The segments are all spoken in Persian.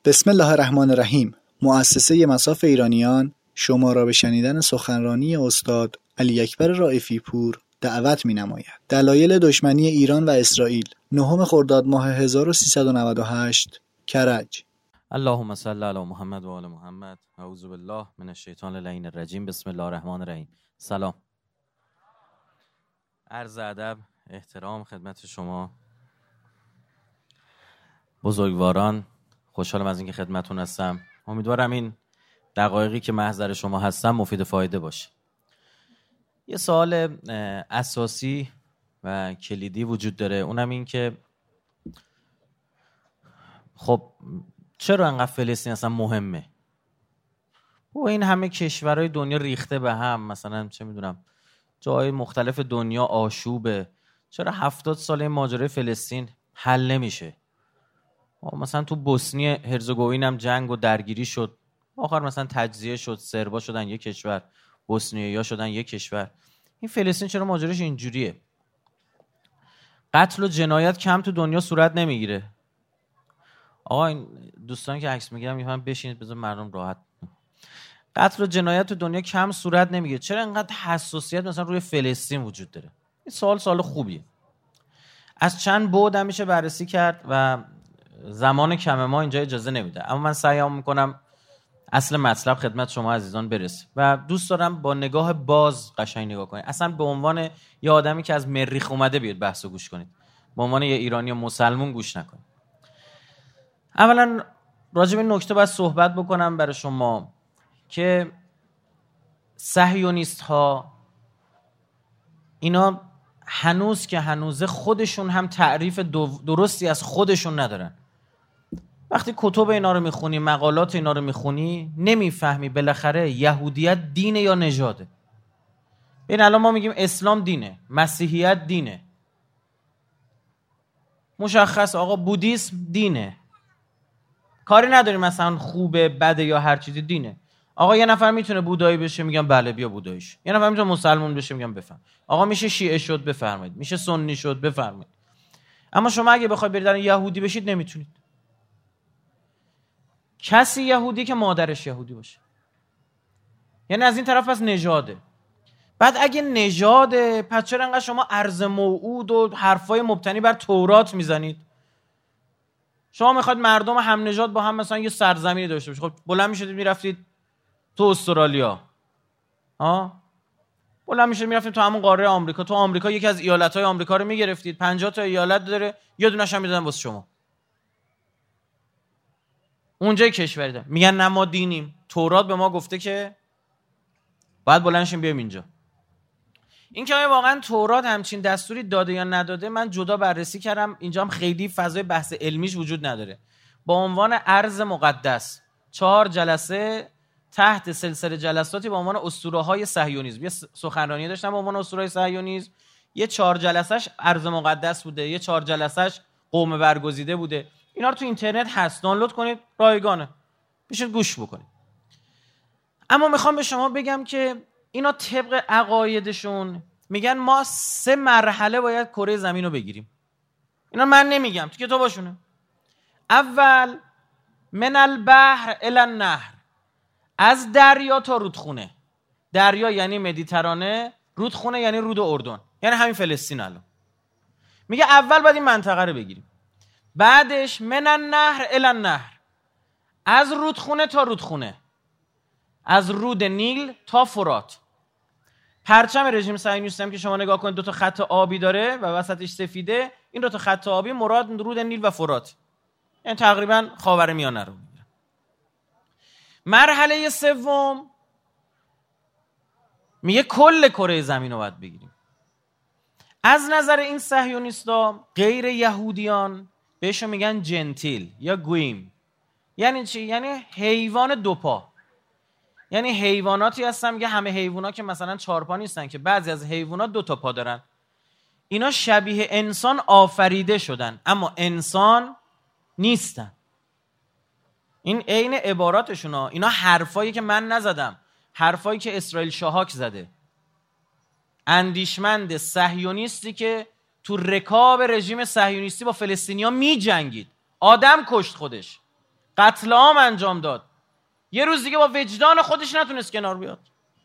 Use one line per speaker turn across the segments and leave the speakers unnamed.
بسم الله الرحمن الرحیم. مؤسسه مصاف ایرانیان شما را به شنیدن سخنرانی استاد علی اکبر رائفی پور دعوت می‌نماید. دلایل دشمنی ایران و اسرائیل، 9 خرداد ماه 1398، کرج.
اللهم صل علی محمد و آل محمد. اعوذ بالله من الشیطان اللعین الرجیم. بسم الله الرحمن الرحیم. سلام. عرض ادب، احترام خدمت شما بزرگواران. خوشحالم از اینکه خدمتتون هستم. امیدوارم این دقایقی که محضر شما هستم مفید فایده باشه. یه سوال اساسی و کلیدی وجود داره، اونم این که خب چرا انقدر فلسطین اصلا مهمه؟ و این همه کشورهای دنیا ریخته به هم، مثلا چه میدونم جای مختلف دنیا آشوبه، چرا 70 سال این ماجرای فلسطین حل نمیشه؟ مثلا تو بوسنی هرزگوین هم جنگ و درگیری شد، آخر مثلا تجزیه شد، سربا شدن یک کشور، بوسنیایی‌ها شدن یک کشور. این فلسطین چرا ماجراش اینجوریه؟ قتل و جنایت کم تو دنیا صورت نمیگیره؟ آقا این دوستان که عکس میگیرن میفهمن، بشینید بذار مردم راحت. قتل و جنایت تو دنیا کم صورت نمیگیره، چرا انقدر حساسیت مثلا روی فلسطین وجود داره؟ این سوال خوبیه. از چند بعد میشه بررسی کرد و زمان کم ما اینجا اجازه نمیده، اما من سعیم میکنم اصل مطلب خدمت شما عزیزان برسه و دوست دارم با نگاه باز قشنگ نگاه کنید. اصلا به عنوان یه آدمی که از مریخ اومده بیاد بحثو گوش کنید، به عنوان یه ایرانی مسلمون گوش نکنید. اولا راجع به نکته باید صحبت بکنم برای شما که صهیونیست ها اینا هنوز که هنوزه خودشون هم تعریف درستی از خودشون ندارن. وقتی کتب اینا رو میخونی، مقالات اینا رو میخونی، نمیفهمی بالاخره یهودیت دینه یا نژاده. ببین الان ما میگیم اسلام دینه، مسیحیت دینه، مشخص آقا بودیسم دینه، کاری نداریم مثلا خوبه بده یا هر چیزی، دینه. آقا یه نفر میتونه بودایی بشه، میگم بله بیا بوداییش. یه نفر میتونه مسلمون بشه، میگم بفهم. آقا میشه شیعه شد، بفرمایید. میشه سنی شد، بفرمایید. اما شما اگه بخواید برید در یهودی بشید نمیتونید. کسی یهودی که مادرش یهودی باشه، یعنی از این طرف پس نژاده. بعد اگه نژاده، پس چرا انقدر شما ارض موعود و حرفای مبتنی بر تورات میزنید؟ شما میخواد مردم هم نژاد با هم مثلا یه سرزمینی داشته باشه، خب بلند میشدید میرفتید تو استرالیا، بلند میشدید میرفتید تو همون قاره آمریکا. تو آمریکا یکی از ایالت‌های آمریکا رو میگرفتید، 50 تا ایالت داره، یه دونه‌ش هم میدادن واسه شما. اونجای کشوری داره. میگن نه ما دینیم، تورات به ما گفته که باید بلند شیم بیایم اینجا. این که واقعا تورات همچین دستوری داده یا نداده من جدا بررسی کردم، اینجا هم خیلی فضای بحث علمیش وجود نداره. با عنوان ارض مقدس 4 جلسه تحت سلسله جلساتی با عنوان اسطوره‌های صهیونیسم، یه سخنرانی داشتم با عنوان اسطوره‌های صهیونیسم. یه 4 جلسه‌اش ارض مقدس بوده، یه 4 جلسه‌اش قوم برگزیده بوده. اینا رو تو اینترنت هست، دانلود کنید، رایگانه، بشید گوش بکنید. اما میخوام به شما بگم که اینا طبق عقایدشون میگن ما 3 مرحله باید کره زمین رو بگیریم. اینا من نمیگم، تو کتاباشونه. اول من البحر الی النهر، از دریا تا رودخونه. دریا یعنی مدیترانه، رودخونه یعنی رود اردن، یعنی همین فلسطین. الان میگه اول باید این منطقه رو بگیریم. بعدش من النهر الی النهر، از رودخونه تا رودخونه، از رود نیل تا فرات. پرچم رژیم صهیونیستی هم که شما نگاه کنید 2 خط آبی داره و وسطش سفیده، این 2 خط آبی مراد رود نیل و فرات، یعنی تقریبا خاورمیانه رو میگیره. مرحله سوم میگه کل کره زمین رو باید بگیریم. از نظر این صهیونیستا غیر یهودیان بهشون میگن جنتیل یا گویم. یعنی چی؟ یعنی حیوان 2 پا. یعنی حیواناتی هستن، میگه همه حیوانات که مثلا 4 پا نیستن، که بعضی از حیوانات 2 تا پا دارن. اینا شبیه انسان آفریده شدن اما انسان نیستن. این عین عباراتشون ها. اینا حرفایی که من نزدم، حرفایی که اسرائیل شاهاک زده، اندیشمند صهیونیستی که تو رکاب رژیم صهیونیستی با فلسطینیا می جنگید، آدم کشت خودش، قتل عام انجام داد. یه روز دیگه با وجدان خودش نتونست کنار بیاد،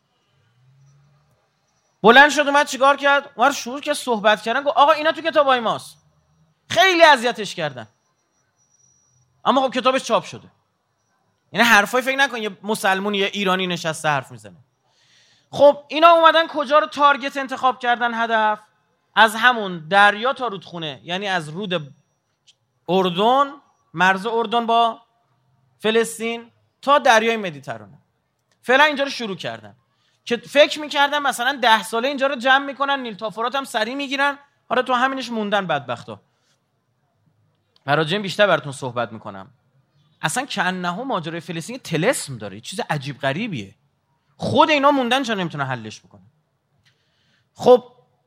بلند شد اومد چیکار کرد؟ اومد شروع کرد صحبت کردن، گفت آقا اینا تو کتابای ماست. خیلی اذیتش کردن، اما خب کتابش چاپ شده. یعنی حرفای فکر نکن یه مسلمون یه ایرانی نشسته حرف میزنه. خب اینا اومدن کجا رو تارگت انتخاب کردن هدف؟ از همون دریا تا رودخونه، یعنی از رود اردن، مرز اردن با فلسطین تا دریای مدیترانه. فعلا اینجا رو شروع کردن که فکر میکردن مثلا 10 ساله اینجا رو جمع میکنن، نیل تا فرات هم سریع میگیرن. آره تو همینش موندن بدبختا. راجع بیشتر براتون صحبت میکنم. اصلا کانه ماجرای فلسطین طلسم داره، چیز عجیب غریبیه. خود اینا موندن چون نمیتونن حلش بکنن. خب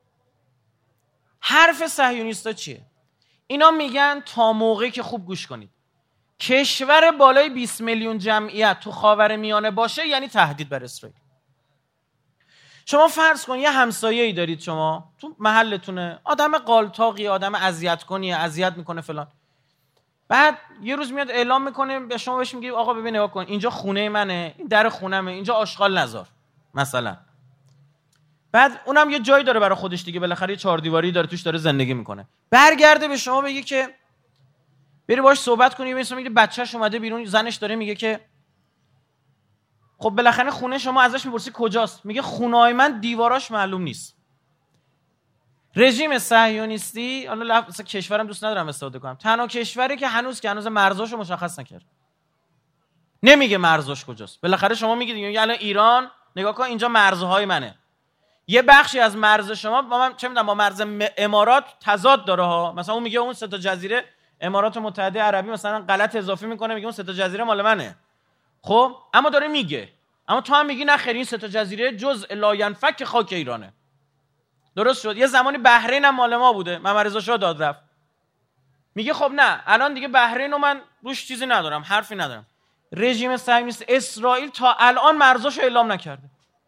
حرف صهیونیستا چیه؟ اینا میگن تا موقعی که خوب گوش کنید کشور بالای 20 میلیون جمعیت تو خاورمیانه باشه یعنی تهدید بر اسرائیل. شما فرض کن یه همسایه‌ای دارید شما تو محلتونه، آدم قالتاقی، آدم اذیت کنی، اذیت میکنه فلان. بعد یه روز میاد اعلام میکنه به شما، بهش میگه آقا ببین نگاه کن اینجا خونه منه، این در خونمه، اینجا آشغال نذار مثلا. بعد اونم یه جایی داره برای خودش دیگه، بالاخره یه 4 دیواری داره توش داره زندگی میکنه. برگرده به شما بگه که بری باهاش صحبت کنی، ببین میگه بچه‌ش اومده بیرون، زنش داره میگه که خب بالاخره خونه شما، ازش میپرسی کجاست، میگه خونه‌های من دیواراش معلوم نیست. رژیم صهیونیستی، حالا لفظ کشورم دوست ندارم استفاده کنم، تنها کشوری که هنوز مرزاشو مشخص نکرد. نمیگه مرزاش کجاست. بالاخره شما میگید الان ایران نگاه کن اینجا مرزهای منه. یه بخشی از مرز شما با من چه میدونم با مرز امارات تضاد داره ها. مثلا اون میگه اون 3 تا جزیره امارات متحده عربی مثلا غلط اضافی میکنه، میگه اون 3 تا جزیره مال منه. خب اما داره میگه، اما تو هم میگی نه خیر این 3 تا جزیره جزء لاینفک خاک ایرانه. درست شد. یه زمانی بحرین هم مال ما بوده، محمد رضا شاه داد رفت. میگه خب نه الان دیگه بحرین رو من روش چیزی ندارم، حرفی ندارم. رژیم صهیونیست اسرائیل تا الان مرزاشو اعلام نکرده.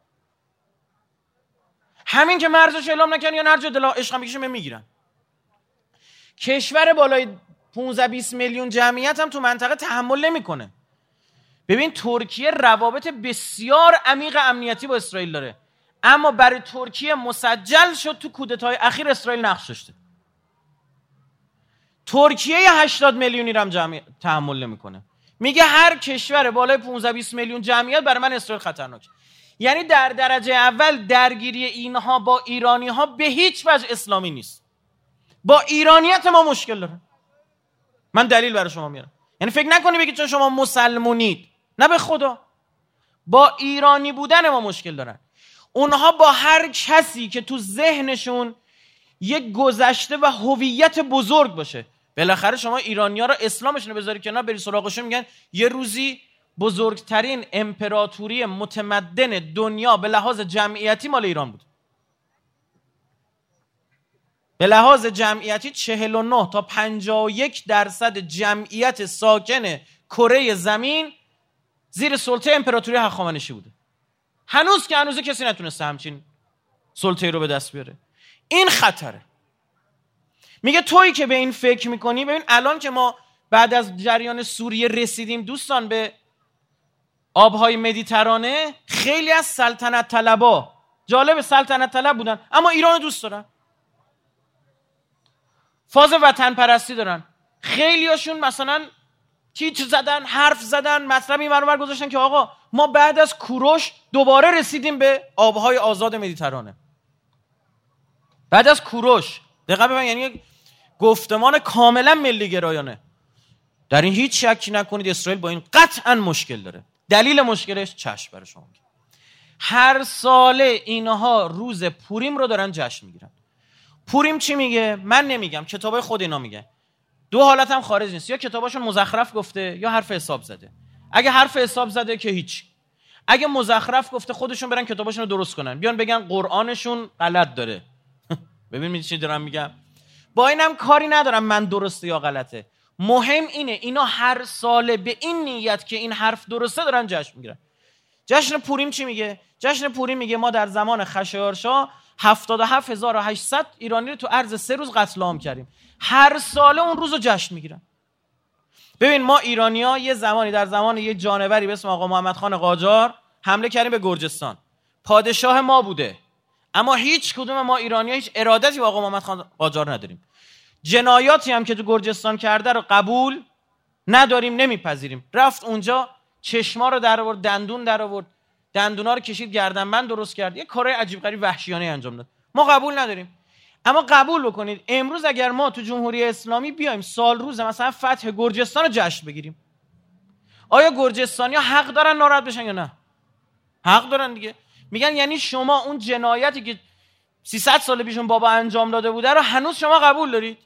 همین که مرزاشو اعلام نکردن یا هر جا دل عشق میکشن میگیرن. کشور بالای 15-20 میلیون جمعیت هم تو منطقه تحمل نمیکنه. ببین ترکیه روابط بسیار عمیق امنیتی با اسرائیل داره، اما برای ترکیه مسجل شد تو کودتای اخیر اسرائیل نقش داشته. ترکیه 80 میلیونی رو هم تحمل نمیکنه. میگه هر کشور بالای 15-20 میلیون جمعیت برای من اسرائیل خطرناک. یعنی در درجه اول درگیری اینها با ایرانی ها به هیچ وجه اسلامی نیست. با ایرانیت ما مشکل داره. من دلیل برای شما میارم. یعنی فکر نکنی بگید چون شما مسلمونید، نه به خدا، با ایرانی بودن ما مشکل دارن. اونها با هر کسی که تو ذهنشون یک گذشته و هویت بزرگ باشه، بالاخره شما ایرانی‌ها رو اسلامشون رو بذاری کنار، بری سراغشون، میگن یه روزی بزرگترین امپراتوری متمدن دنیا به لحاظ جمعیتی مال ایران بود. به لحاظ جمعیتی 49 تا 51% جمعیت ساکن کره زمین زیر سلطه امپراتوری هخامنشی بوده. هنوز که هنوزه کسی نتونسته همچین سلطه‌ای رو به دست بیاره. این خطره. میگه تویی که به این فکر میکنی، ببین الان که ما بعد از جریان سوریه رسیدیم دوستان به آبهای مدیترانه، خیلی از سلطنت طلبا، جالب سلطنت طلب بودن اما ایران رو دوست دارن، فاز وطن پرستی دارن. خیلی هاشون مثلا تیتر زدن، حرف زدن، مطلبی برابر گذاشتن که آقا ما بعد از کوروش دوباره رسیدیم به آبهای آزاد مدیترانه. بعد از کوروش، دقیقا ببین، یعنی یک گفتمان کاملا ملی گرایانه. در این هیچ شکی نکنید اسرائیل با این قطعا مشکل داره. دلیل مشکلش چشم برای شما. هر ساله اینها روز پوریم رو دارن جشن میگیرن. پوریم چی میگه؟ من نمیگم، کتابای خود اینا میگه. دو حالت هم خارج نیست، یا کتاباشون مزخرف گفته یا حرف حساب زده. اگه حرف حساب زده که هیچ، اگه مزخرف گفته خودشون برن کتاباشون رو درست کنن، بیان بگن قرآنشون غلط داره. ببین چی دارم میگم. با اینم کاری ندارم من درسته یا غلطه، مهم اینه اینا هر ساله به این نیت که این حرف درسته دارن جشن میگیرن. جشن پوریم چی میگه؟ جشن پوریم میگه ما در زمان خشایارشا 77800 ایرانی رو تو عرض 3 روز قتل عام کردیم. هر ساله اون روز رو جشن میگیرن. ببین ما ایرانی‌ها یه زمانی در زمان یه جانوری به اسم آقا محمد خان قاجار حمله کردیم به گرجستان. پادشاه ما بوده، اما هیچ کدوم ما ایرانی‌ها هیچ ارادتی به آقا محمد خان قاجار نداریم. جنایاتی هم که تو گرجستان کرده رو قبول نداریم، نمیپذیریم. رفت اونجا چشما رو در آورد، دندون در آورد، دندونا رو کشید، گردنبند درست کرد، یه کارای عجیب غریب وحشیانه انجام داد. ما قبول نداریم. اما قبول بکنید امروز اگر ما تو جمهوری اسلامی بیایم سال روز مثلا فتح گرجستان رو جشن بگیریم، آیا گرجستانی‌ها حق دارن ناراحت بشن یا نه؟ حق دارن دیگه. میگن یعنی شما اون جنایتی که 300 سال پیشون بابا انجام داده بوده رو هنوز شما قبول دارید؟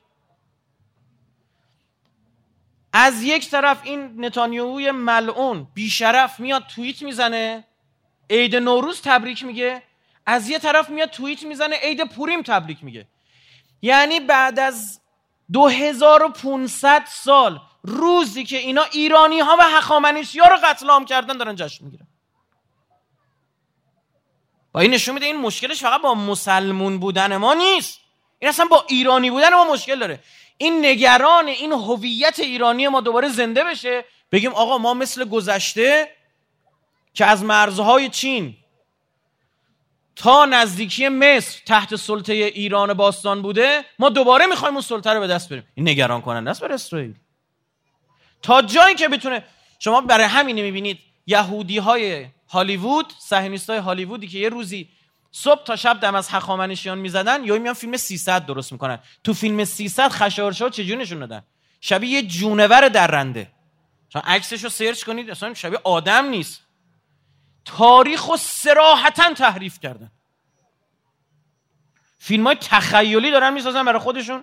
از یک طرف این نتانیاهوی ملعون بیشرف میاد توییت میزنه عید نوروز تبریک میگه، از یه طرف میاد توییت میزنه عید پوریم تبریک میگه. یعنی بعد از 2500 سال روزی که اینا ایرانی ها و هخامنشی ها رو قتل عام کردن دارن جشن میگیرن. با این نشون میده این مشکلش فقط با مسلمون بودن ما نیست، این اصلا با ایرانی بودن ما مشکل داره. این نگران این هویت ایرانی ما دوباره زنده بشه، بگیم آقا ما مثل گذشته که از مرزهای چین تا نزدیکی مصر تحت سلطه ایران باستان بوده، ما دوباره میخوایم اون سلطه رو به دست بریم. این نگران کننده است برای اسرائیل تا جایی که بتونه. شما برای همین میبینید یهودی های هالیوود، صهیونیستای هالیوودی که یه روزی صبح تا شب دم از هخامنشیان میزدن، یا میان فیلم 300 درست میکنن. تو فیلم 300 خشایارشا چجوری نشون دادن؟ شبیه یه جونور درنده. شما عکسشو سرچ کنید اصلا شبیه آدم نیست. تاریخو صراحتاً تحریف کردن. فیلمای تخیلی دارن میسازن برای خودشون.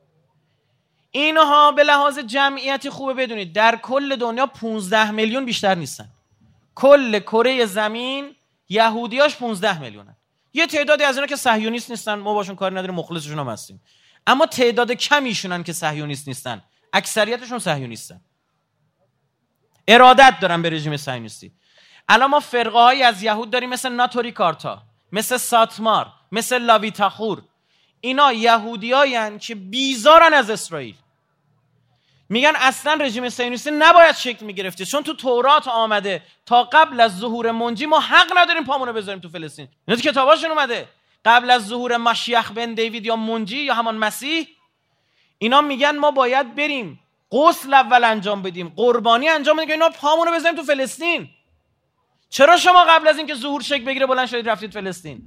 اینها به لحاظ جمعیتی خوبه بدونید در کل دنیا 15 میلیون بیشتر نیستن. کل کره زمین یهودیاش 15 میلیونن. یه تعدادی از اینا که صهیونیست نیستن، ما باشون کاری نداریم، مخلصشون هم هستیم. اما تعداد کمیشونن که صهیونیست نیستن، اکثریتشون صهیونیستن، ارادت دارن به رژیم صهیونیستی. الان ما فرقه هایی از یهود داریم مثل ناتوری کارتا، مثل ساتمار، مثل لاویتاخور. اینا یهودیاین که بیزارن از اسرائیل. میگن اصلا رژیم صهیونیستی نباید شکل میگرفته، چون تو تورات آمده تا قبل از ظهور منجی ما حق نداریم پامونو بذاریم تو فلسطین. اینا تو کتاباشون اومده قبل از ظهور مشیخ بن دیوید یا منجی یا همان مسیح. اینا میگن ما باید بریم غسل اول انجام بدیم، قربانی انجام بدیم که اینا پامونو بذاریم تو فلسطین. چرا شما قبل از اینکه ظهور شکل بگیره بلند شدید رفتید فلسطین؟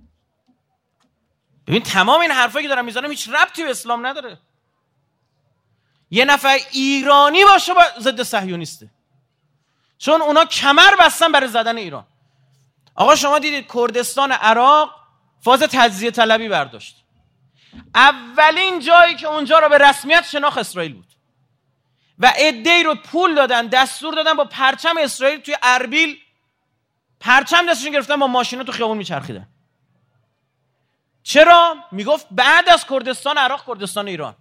ببین تمام این حرفایی که دارم میزنم هیچ ربطی به اسلام نداره. یه نفر ایرانی باشه با ضد صهیونیسته، چون اونا کمر بستن برای زدن ایران. آقا شما دیدید کردستان عراق فاز تجزیه طلبی برداشت. اولین جایی که اونجا رو به رسمیت شناخت اسرائیل بود و عده‌ای رو پول دادن، دستور دادن با پرچم اسرائیل توی اربیل پرچم دستشون گرفتن، با ماشینا تو خیابون میچرخیدن. چرا؟ میگفت بعد از کردستان عراق کردستان ایران.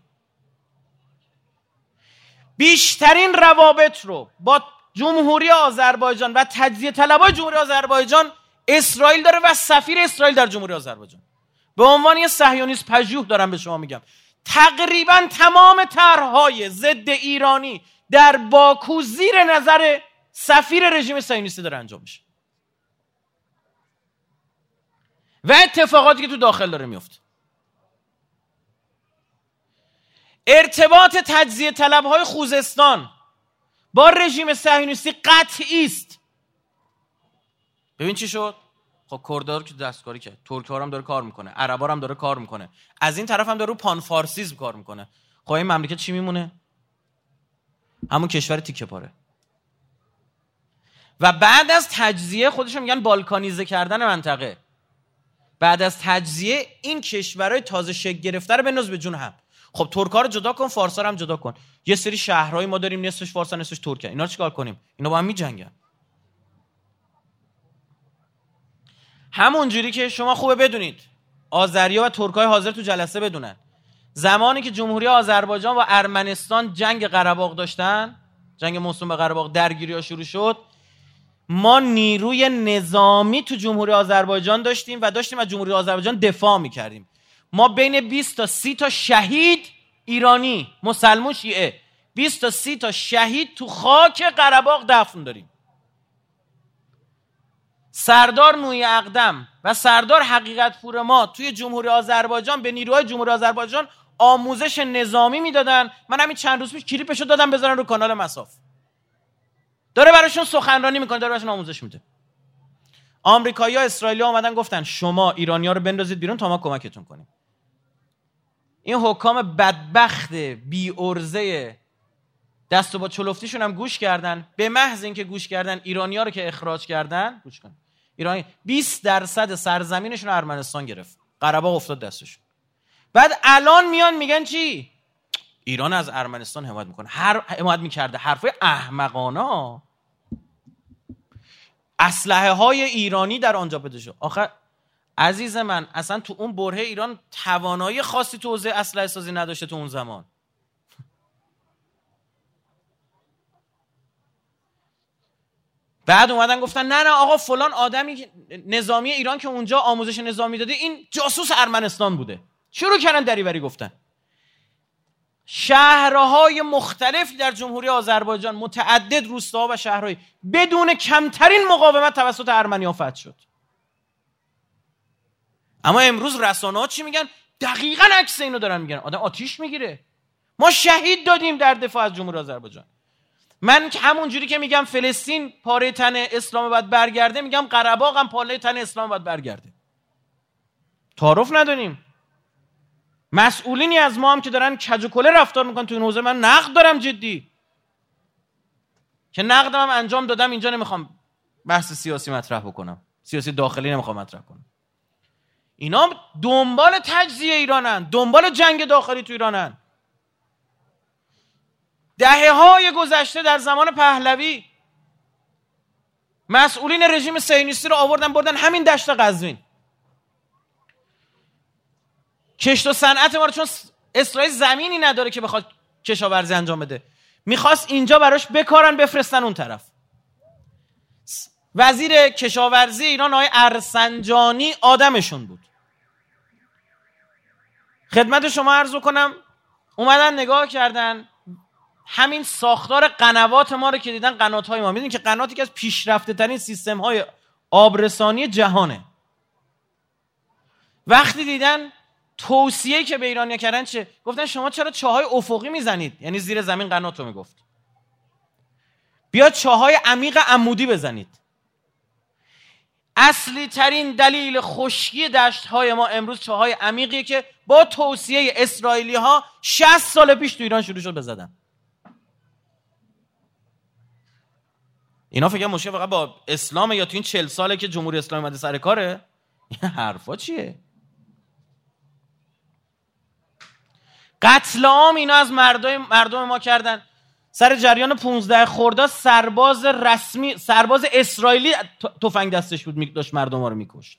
بیشترین روابط رو با جمهوری آذربایجان و تجزیه طلبای جمهوری آذربایجان اسرائیل داره و سفیر اسرائیل در جمهوری آذربایجان. به عنوان یه صهیونیست پژوه دارم به شما میگم تقریبا تمام طرح‌های ضد ایرانی در باکو زیر نظر سفیر رژیم صهیونیستی داره انجام میشه و اتفاقاتی که تو داخل داره میفته. ارتباط تجزیه طلب‌های خوزستان با رژیم صهیونیستی قطعی است. ببین چی شد؟ خب کردها رو که دستکاری کرد، ترک‌ها هم داره کار میکنه، عرب‌ها هم داره کار میکنه، از این طرف هم داره رو پانفارسیسم کار میکنه. خب این مملکت چی میمونه؟ همون کشور تیکه پاره. و بعد از تجزیه خودشون میگن بالکانیزه کردن منطقه. بعد از تجزیه این کشورهای تازه شکل گرفته رو بنداز به جون هم. خب ترک‌ها رو جدا کن، فارس‌ها رو هم جدا کن. یه سری شهرهای ما داریم نصفش فارسا نصفش ترکه. اینا رو چیکار کنیم؟ اینا با هم میجنگن. همون جوری که شما خوبه بدونید آذریا و ترک‌های حاضر تو جلسه بدونن زمانی که جمهوری آذربایجان و ارمنستان جنگ قره داشتن، جنگ موسوم به قره درگیری‌ها شروع شد، ما نیروی نظامی تو جمهوری آذربایجان داشتیم و داشتیم از جمهوری آذربایجان دفاع می‌کردیم. ما بین 20 تا 30 تا شهید ایرانی مسلمان شیعه 20 تا 30 تا شهید تو خاک قره‌باغ دفن داریم. سردار نوری اقدم و سردار حقیقت پور ما توی جمهوری آذربایجان به نیروهای جمهوری آذربایجان آموزش نظامی میدادن. من همین چند روز پیش کلیپشو دادم بذارن رو کانال مساف. داره براشون سخنرانی میکنه، داره براشون آموزش میده. آمریکایی‌ها اسرائیلی‌ها اومدن گفتن شما ایرانی‌ها رو بندازید بیرون تا ما کمکتون کنیم. این حکام بدبخت بی ارزه دست و با چلفتیشون هم گوش کردن. به محض اینکه گوش کردن ایرانی‌ها رو که اخراج کردن، گوش کن، ایرانی 20% سرزمینشون رو ارمنستان گرفت، قره‌باغ افتاد دستشون. بعد الان میان میگن چی؟ ایران از ارمنستان حمایت میکنه. حمایت میکرده. حرفای احمقانه. اسلحه های ایرانی در آنجا پیدا شد. آخه عزیز من اصلا تو اون بره ایران توانایی خاصی تو حوزه اسلحه سازی نداشته تو اون زمان. بعد اومدن گفتن نه آقا فلان آدمی نظامی ایران که اونجا آموزش نظامی داده این جاسوس ارمنستان بوده. شروع کردن دریوری گفتن. شهرهای مختلفی در جمهوری آذربایجان، متعدد روستاها و شهرهای، بدون کمترین مقاومت توسط ارمنی‌ها فتح شد. اما امروز رسانه‌ها چی میگن؟ دقیقاً عکس اینو دارن میگن. آدم آتیش میگیره. ما شهید دادیم در دفاع از جمهوری آذربایجان. من همون جوری که میگم فلسطین پاره تن اسلام باید برگرده، میگم قره‌باغ هم پاره تن اسلام باید برگرده. تعارف نداریم. مسئولینی از ما هم که دارن کج و کله رفتار میکنن تو این حوزه، من نقد دارم جدی، که نقدم هم انجام دادم. اینجا نمیخوام بحث سیاسی مطرح بکنم، سیاسی داخلی نمیخوام مطرح کنم. اینا دنبال تجزیه ایرانن، دنبال جنگ داخلی تو ایرانن. دهه‌های گذشته در زمان پهلوی مسئولین رژیم صهیونیستی رو آوردن بردن همین دشت قزوین. کشت و صنعت ما رو، چون اسرائیل زمینی نداره که بخواد کشاورزی انجام بده، میخواست اینجا براش بکارن بفرستن اون طرف. وزیر کشاورزی ایران آقای ارسنجانی آدمشون بود. خدمت شما عرض کنم اومدن نگاه کردن همین ساختار قنوات ما رو که دیدن، قنات‌های ما، میدونین که قناتی که از پیشرفته ترین سیستم‌های آبرسانی جهانه. وقتی دیدن توصیه‌ای که به ایرانیا کردن چه؟ گفتن شما چرا چاهای افقی میزنید؟ یعنی زیر زمین قناتو میگفت. بیا چاهای عمیق عمودی بزنید. اصلی ترین دلیل خشکی دشت‌های ما امروز چاهای عمیقیه که با توصیه اسرائیلی‌ها 60 سال پیش تو ایران شروع شد بزدن. اینا فکر مشکل فقط با اسلام یا تو این 40 ساله که جمهوری اسلامی اومده سر کاره؟ این حرفا چیه؟ قتل عام اینا از مردم ما کردن. سر جریان 15 خرداد سرباز رسمی، سرباز اسرائیلی تفنگ دستش بود، داشت مردم ما رو میکشت.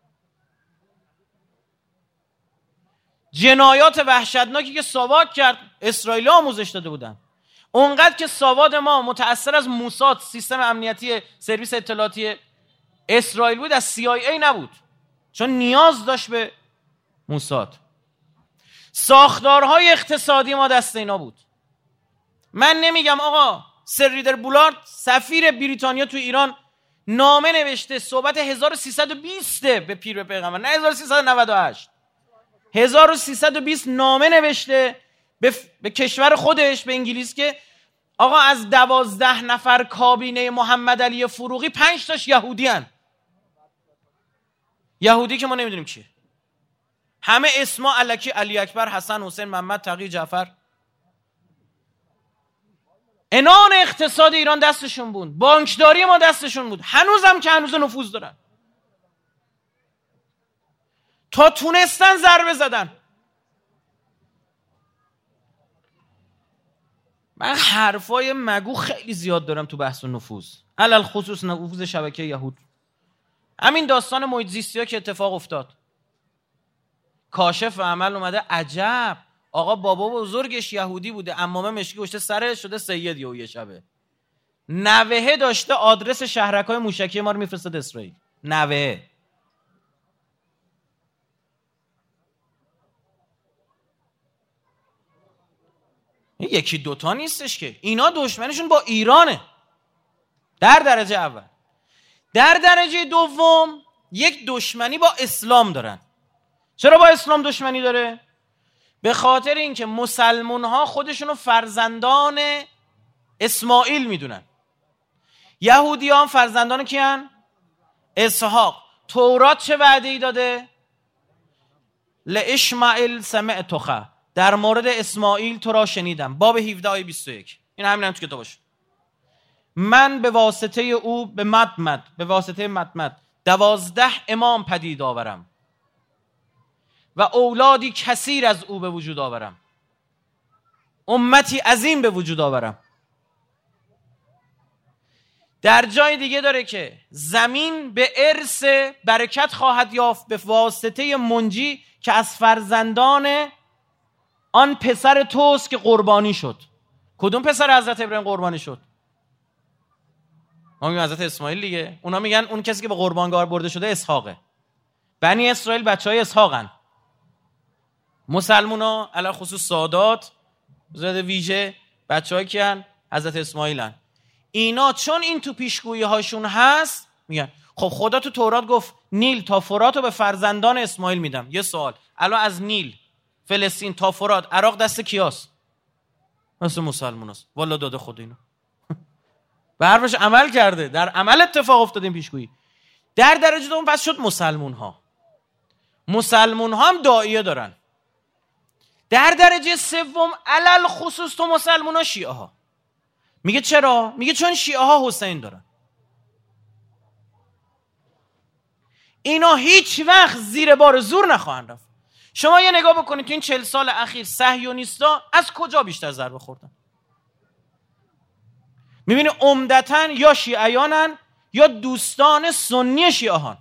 جنایات وحشتناکی که ساواک کرد اسرائیلی آموزش داده بودن. اونقدر که سواد ما متأثر از موساد، سیستم امنیتی سرویس اطلاعاتی اسرائیل بود، از CIA نبود، چون نیاز داشت به موساد. ساختارهای اقتصادی ما دست اینا بود. من نمیگم آقا، سر ریدر بولارد سفیر بریتانیا تو ایران نامه نوشته، صحبت 1320 به پیر به پیغمبر، نه 1398، 1320 نامه نوشته به کشور خودش به انگلیس که آقا از 12 نفر کابینه محمد علی فروغی 5 تاش یهودی هن. یهودی که ما نمیدونیم کیه. همه اسما الکی، علی اکبر، حسن، حسین، محمد، تقی، جعفر. عنان اقتصاد ایران دستشون بود، بانکداری ما دستشون بود، هنوزم که هنوز نفوذ دارن. تا تونستن ضربه زدن. من حرفای مگو خیلی زیاد دارم تو بحث نفوذ، علل خصوص نفوذ شبکه یهود. همین داستان محیط زیستی ها که اتفاق افتاد، کاشف عمل اومده عجب آقا بابا بزرگش یهودی بوده، عمامه مشکی گشته سرش شده سید یه شبه. نوهه داشته آدرس شهرک‌های موشکی ما رو میفرستاد اسرائیل. نوهه. یکی دوتا نیستش که، اینا دشمنشون با ایرانه در درجه اول. در درجه دوم یک دشمنی با اسلام دارن. چرا با اسلام دشمنی داره؟ به خاطر اینکه مسلمون ها خودشونو فرزندان اسماعیل میدونن. یهودی ها فرزندان کیان؟ اسحاق. تورات چه وعده‌ای داده؟ لاشماعیل سمعتخ، در مورد اسماعیل تو را شنیدم. باب 17 آیه 21. این همین تو کتابش. من به واسطه او به واسطه مدمد 12 امام پدید آورم و اولادی کثیر از او به وجود آورم، امتی عظیم به وجود آورم. در جای دیگه داره که زمین به ارث برکت خواهد یافت به واسطه منجی که از فرزندان آن پسر توست که قربانی شد. کدوم پسر حضرت ابراهیم قربانی شد؟ ما میگیم حضرت اسماعیل دیگه. اونا میگن اون کسی که به قربانگاه برده شده اسحاقه. بنی اسرائیل بچهای اسحاقن. مسلمونا علی خصوص سادات زاد ویژه بچه‌ای کیان؟ حضرت اسماعیلن. اینا چون این تو پیشگویی هاشون هست میگن خب خدا تو تورات گفت نیل تا فرات رو به فرزندان اسماعیل میدم. یه سوال، الان از نیل فلسطین تا فرات عراق دست کیاست؟ دست مسلموناست. والا داده خود اینو به حرفش عمل کرده، در عمل اتفاق افتاده این پیشگویی. در درجه دوم پس شد مسلمون ها هم داعیه دارن. در درجه سوم علل خصوص تو مسلمون ها شیعه ها. میگه چرا؟ میگه چون شیعه ها حسین دارن. اینا هیچ وقت زیر بار زور نخواهند رفت. شما یه نگاه بکنید تو این 40 سال اخیر صهیونیستا از کجا بیشتر ضربه خوردن؟ میبینی عمدتاً یا شیعیانن یا دوستان سنی شیعهان.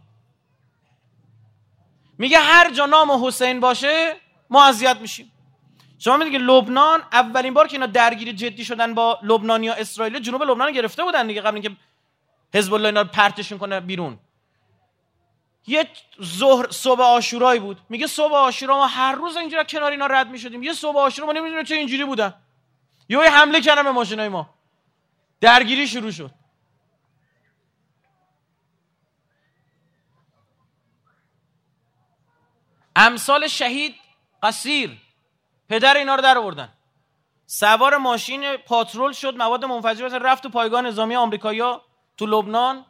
میگه هر جا نام حسین باشه ما اذیت میشیم. شما میگید که لبنان اولین بار که اینا درگیری جدی شدن با لبنانیا اسرائیل، جنوب لبنان گرفته بودن دیگه قبل اینکه حزب الله اینا رو پرتشون کنه بیرون. یه صبح عاشورایی بود. میگه صبح عاشورا ما هر روز اینجوری کنار اینا رد میشدیم. یه صبح عاشورا ما نمیدونیم چه اینجوری بودن. یهو حمله کردن به ماشینای ما. درگیری شروع شد. امثال شهید قصیر پدر اینا رو در آوردن. سوار ماشین پاترول شد، مواد منفجره رفت تو پایگاه نظامی آمریکایی‌ها تو لبنان.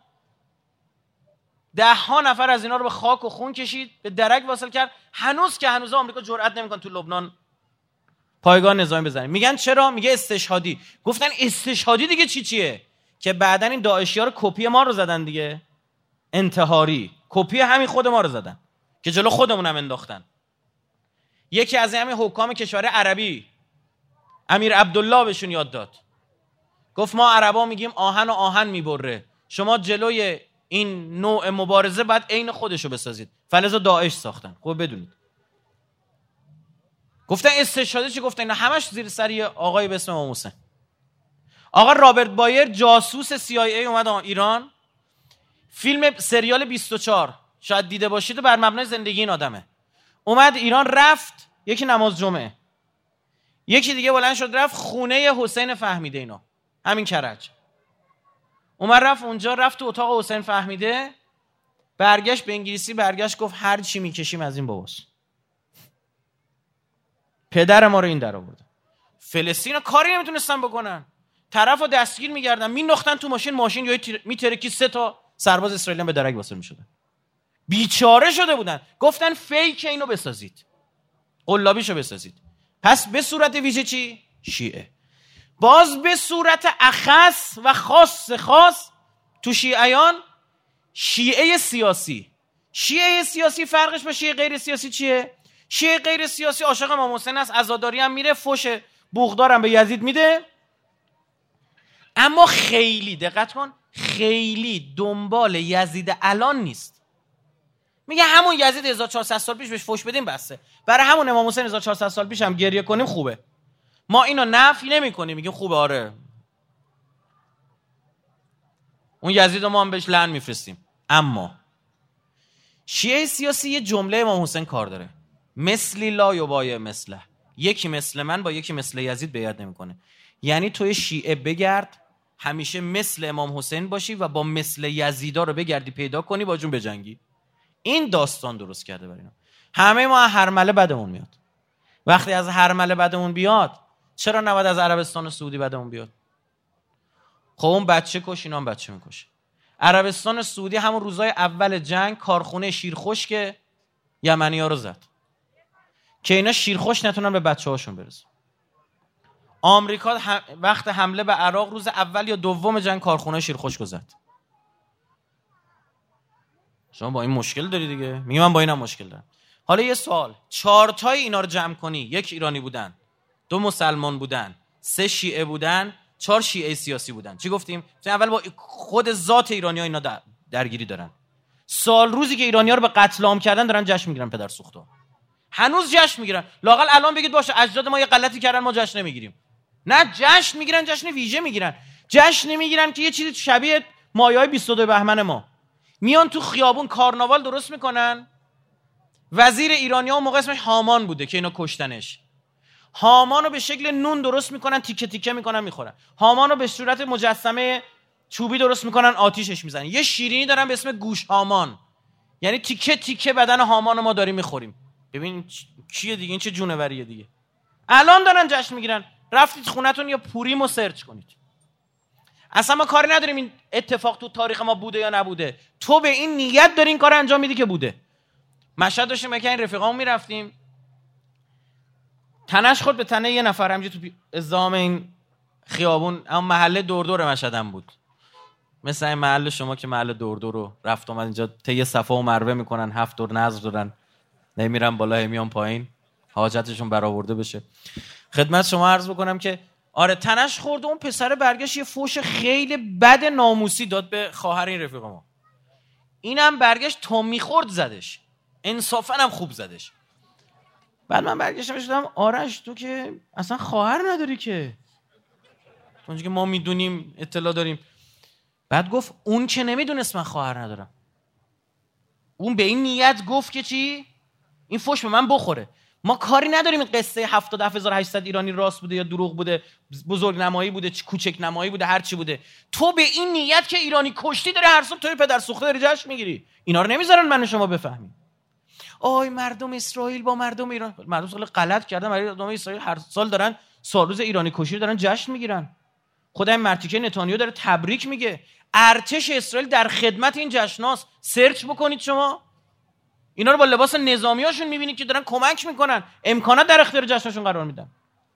10 نفر از اینا رو به خاک و خون کشید، به درک واصل کرد. هنوز آمریکا جرئت نمی‌کنه تو لبنان پایگاه نظامی بزنه. میگن چرا؟ میگه استشهادی. گفتن استشهادی دیگه چیه؟ که بعدن این داعشی‌ها رو کپی ما رو زدن دیگه. انتحاری. کپی همین خود ما رو زدن که جلو خودمون هم انداختن. یکی از همین حکام کشور عربی امیر عبدالله بهشون یاد داد. گفت ما عربا میگیم آهن و آهن میبره، شما جلوی این نوع مبارزه باید عین خودشو بسازید. فلذا داعش ساختن. خب بدونید. گفتن استشهادی چی؟ گفتن اینا همش زیر سر آقای به اسم امام حسین. آقا رابرت بایر جاسوس CIA اومد ایران. فیلم سریال 24 شاید دیده باشید، بر مبنای زندگی این آدمه. اومد ایران، رفت یکی نماز جمعه، یکی دیگه بلند شد رفت خونه حسین فهمیده، اینا همین کرج. اومد رفت اونجا، رفت تو اتاق حسین فهمیده، برگشت به انگلیسی برگشت گفت هر چی میکشیم از این باباست. پدر ما رو این در آورد. فلسطین کاری نمیتونستن بکنن، طرفو دستگیر می‌کردن، مینداختن تو ماشین یا میترکی 3 تا سرباز اسرائیلی به درک واسه میشدن. بیچاره شده بودن. گفتن فیک اینو بسازید، قلابیشو بسازید. پس به صورت ویژه چی؟ شیعه. باز به صورت اخص و خاص تو شیعیان شیعه سیاسی. شیعه سیاسی فرقش با شیعه غیر سیاسی چیه؟ شیعه غیر سیاسی عاشق امام حسین است، عزاداری هم میره، فوش بوغدارم به یزید میده، اما خیلی دقت کن، خیلی دنبال یزید الان نیست. میگه همون یزید 1400 سال پیش بهش فوش بدیم بسه، برای همون امام حسین 1400 سال پیش هم گریه کنیم خوبه، ما اینو نفی نمی کنیم، میگیم خوبه، آره اون یزید ما هم بهش لعن میفرستیم. اما شیعه سیاسی یه جمله امام حسین کار داره، مثلی لا یبایع مثله، یکی مثل من با یکی مثل یزید بیعت نمیکنه. یعنی توی شیعه بگرد همیشه مثل امام حسین باشی و با مثل یزیدا رو بگردی پیدا کنی باشون بجنگی. این داستان درست کرده برای اینا. همه ما هرمله بدمون میاد. وقتی از هرمله بدمون بیاد چرا نباید از عربستان و سعودی بدمون بیاد؟ خب اون بچه کش، اینا هم بچه میکشه. عربستان سعودی همون روزای اول جنگ کارخونه شیرخشک یمنی‌ها رو زد که اینا شیرخوش نتونن به بچه‌هاشون برسن. آمریکا وقت حمله به عراق روز اول یا دوم جنگ کارخونه شیرخشک رو زد. شما با این مشکل داری دیگه. میگم من با اینم مشکل دارم. حالا یه سوال، 4 تای اینا رو جمع کنی، 1 ایرانی بودن، 2 مسلمان بودن، 3 شیعه بودن، 4 شیعه سیاسی بودن. چی گفتیم؟ اول با خود ذات ایرانی‌ها اینا درگیری دارن. سال روزی که ایرانی‌ها رو به قتل عام کردن دارن جشن میگیرن پدر سوخته. هنوز جشن میگیرن. لااقل الان بگید باشه اجداد ما یه غلطی کردن ما جشن نمیگیریم. نه، جشن میگیرن، جشن ویژه میگیرن. جشن نمیگیرن که یه چیزی شبیه مایه‌های 22 بهمن ما میان تو خیابون کارناوال درست میکنن. وزیر ایرانی‌ها اون موقع اسمش هامان بوده که اینا کشتنش. هامانو به شکل نون درست میکنن، تیکه تیکه میکنن میخورن. هامانو به صورت مجسمه چوبی درست میکنن، آتیشش میزنن. یه شیرینی دارن به اسم گوش هامان، یعنی تیکه تیکه بدن هامانو ما داریم میخوریم. ببین چیه دیگه، این چه جونوریه دیگه. الان دارن جشن میگیرن. رفتید خونتون یا پوریمو سرچ کنید. اصلا ما کاری نداریم این اتفاق تو تاریخ ما بوده یا نبوده. تو به این نیت داری این کار انجام میدی که بوده. مشهد داشتیم که این رفیقامون میرفتیم، تنش خورد به تنه یه نفر همینجوری تو ازدحام این خیابون. اما محله دور دور مشهدم بود، مثل این محل شما که محل دور دور رو رفت اومد اینجا طی صفا و مروه میکنن، 7 دور نذر دارن، نمیرن بالا میان پایین حاجتشون برآورده بشه. خدمت شما عرض بکنم که آره تنش خورد و اون پسر برگشت یه فوش خیلی بد ناموسی داد به خواهر این رفیق ما. اینم برگشت تا میخورد زدش، انصافا هم خوب زدش. بعد من برگشتم بهش گفتم آرش تو که اصلا خواهر نداری که، اونجا که ما میدونیم اطلاع داریم. بعد گفت اون که نمیدونست من خواهر ندارم، اون به این نیت گفت که چی؟ این فوش به من بخوره. ما کاری نداریم این قصه 77800 ایرانی راست بوده یا دروغ بوده، بزرگ نمایی بوده، کوچک نمایی بوده، هر چی بوده. تو به این نیت که ایرانی کشتی داره هر صبح توی پدر سوخته داری جشن میگیری. اینا رو نمیذارن من و شما بفهمیم. آی مردم اسرائیل با مردم ایران، مردم خیلی غلط کردن. مردم اسرائیل هر سال دارن سالروز ایرانی کشی دارن جشن میگیرن. خدای مرتیکه نتانیاهو داره تبریک میگه. ارتش اسرائیل در خدمت این جشناست. سرچ بکنید شما، اینا رو با لباس نظامیاشون میبینید که دارن کمک میکنن، امکانات در اختیار جشنشون قرار میدن.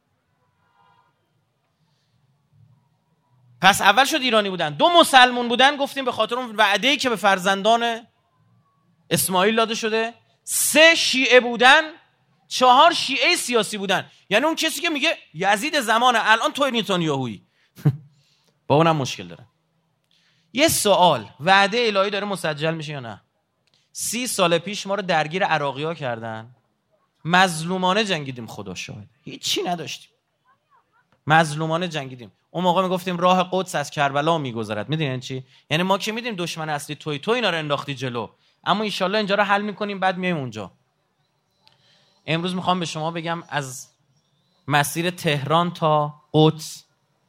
پس اول شد ایرانی بودن، 2 مسلمون بودن، گفتیم به خاطر اون وعده‌ای که به فرزندان اسماعیل داده شده. 3 شیعه بودن، 4 شیعه سیاسی بودن. یعنی اون کسی که میگه یزید زمان الان توی نتانیاهویی با اونم مشکل داره. یه سوال، وعده الهی داره مسجل میشه یا نه؟ 30 سال پیش ما رو درگیر عراقی‌ها کردن، مظلومانه جنگیدیم، خدا شاهد هیچی نداشتیم، مظلومانه جنگیدیم. اون موقع میگفتیم راه قدس از کربلا میگذرد. میدونین چی؟ یعنی ما که میدونیم دشمن اصلی تو اینا رو انداختی جلو، اما انشالله اینجا رو حل میکنیم بعد میایم اونجا. امروز میخوام به شما بگم از مسیر تهران تا قدس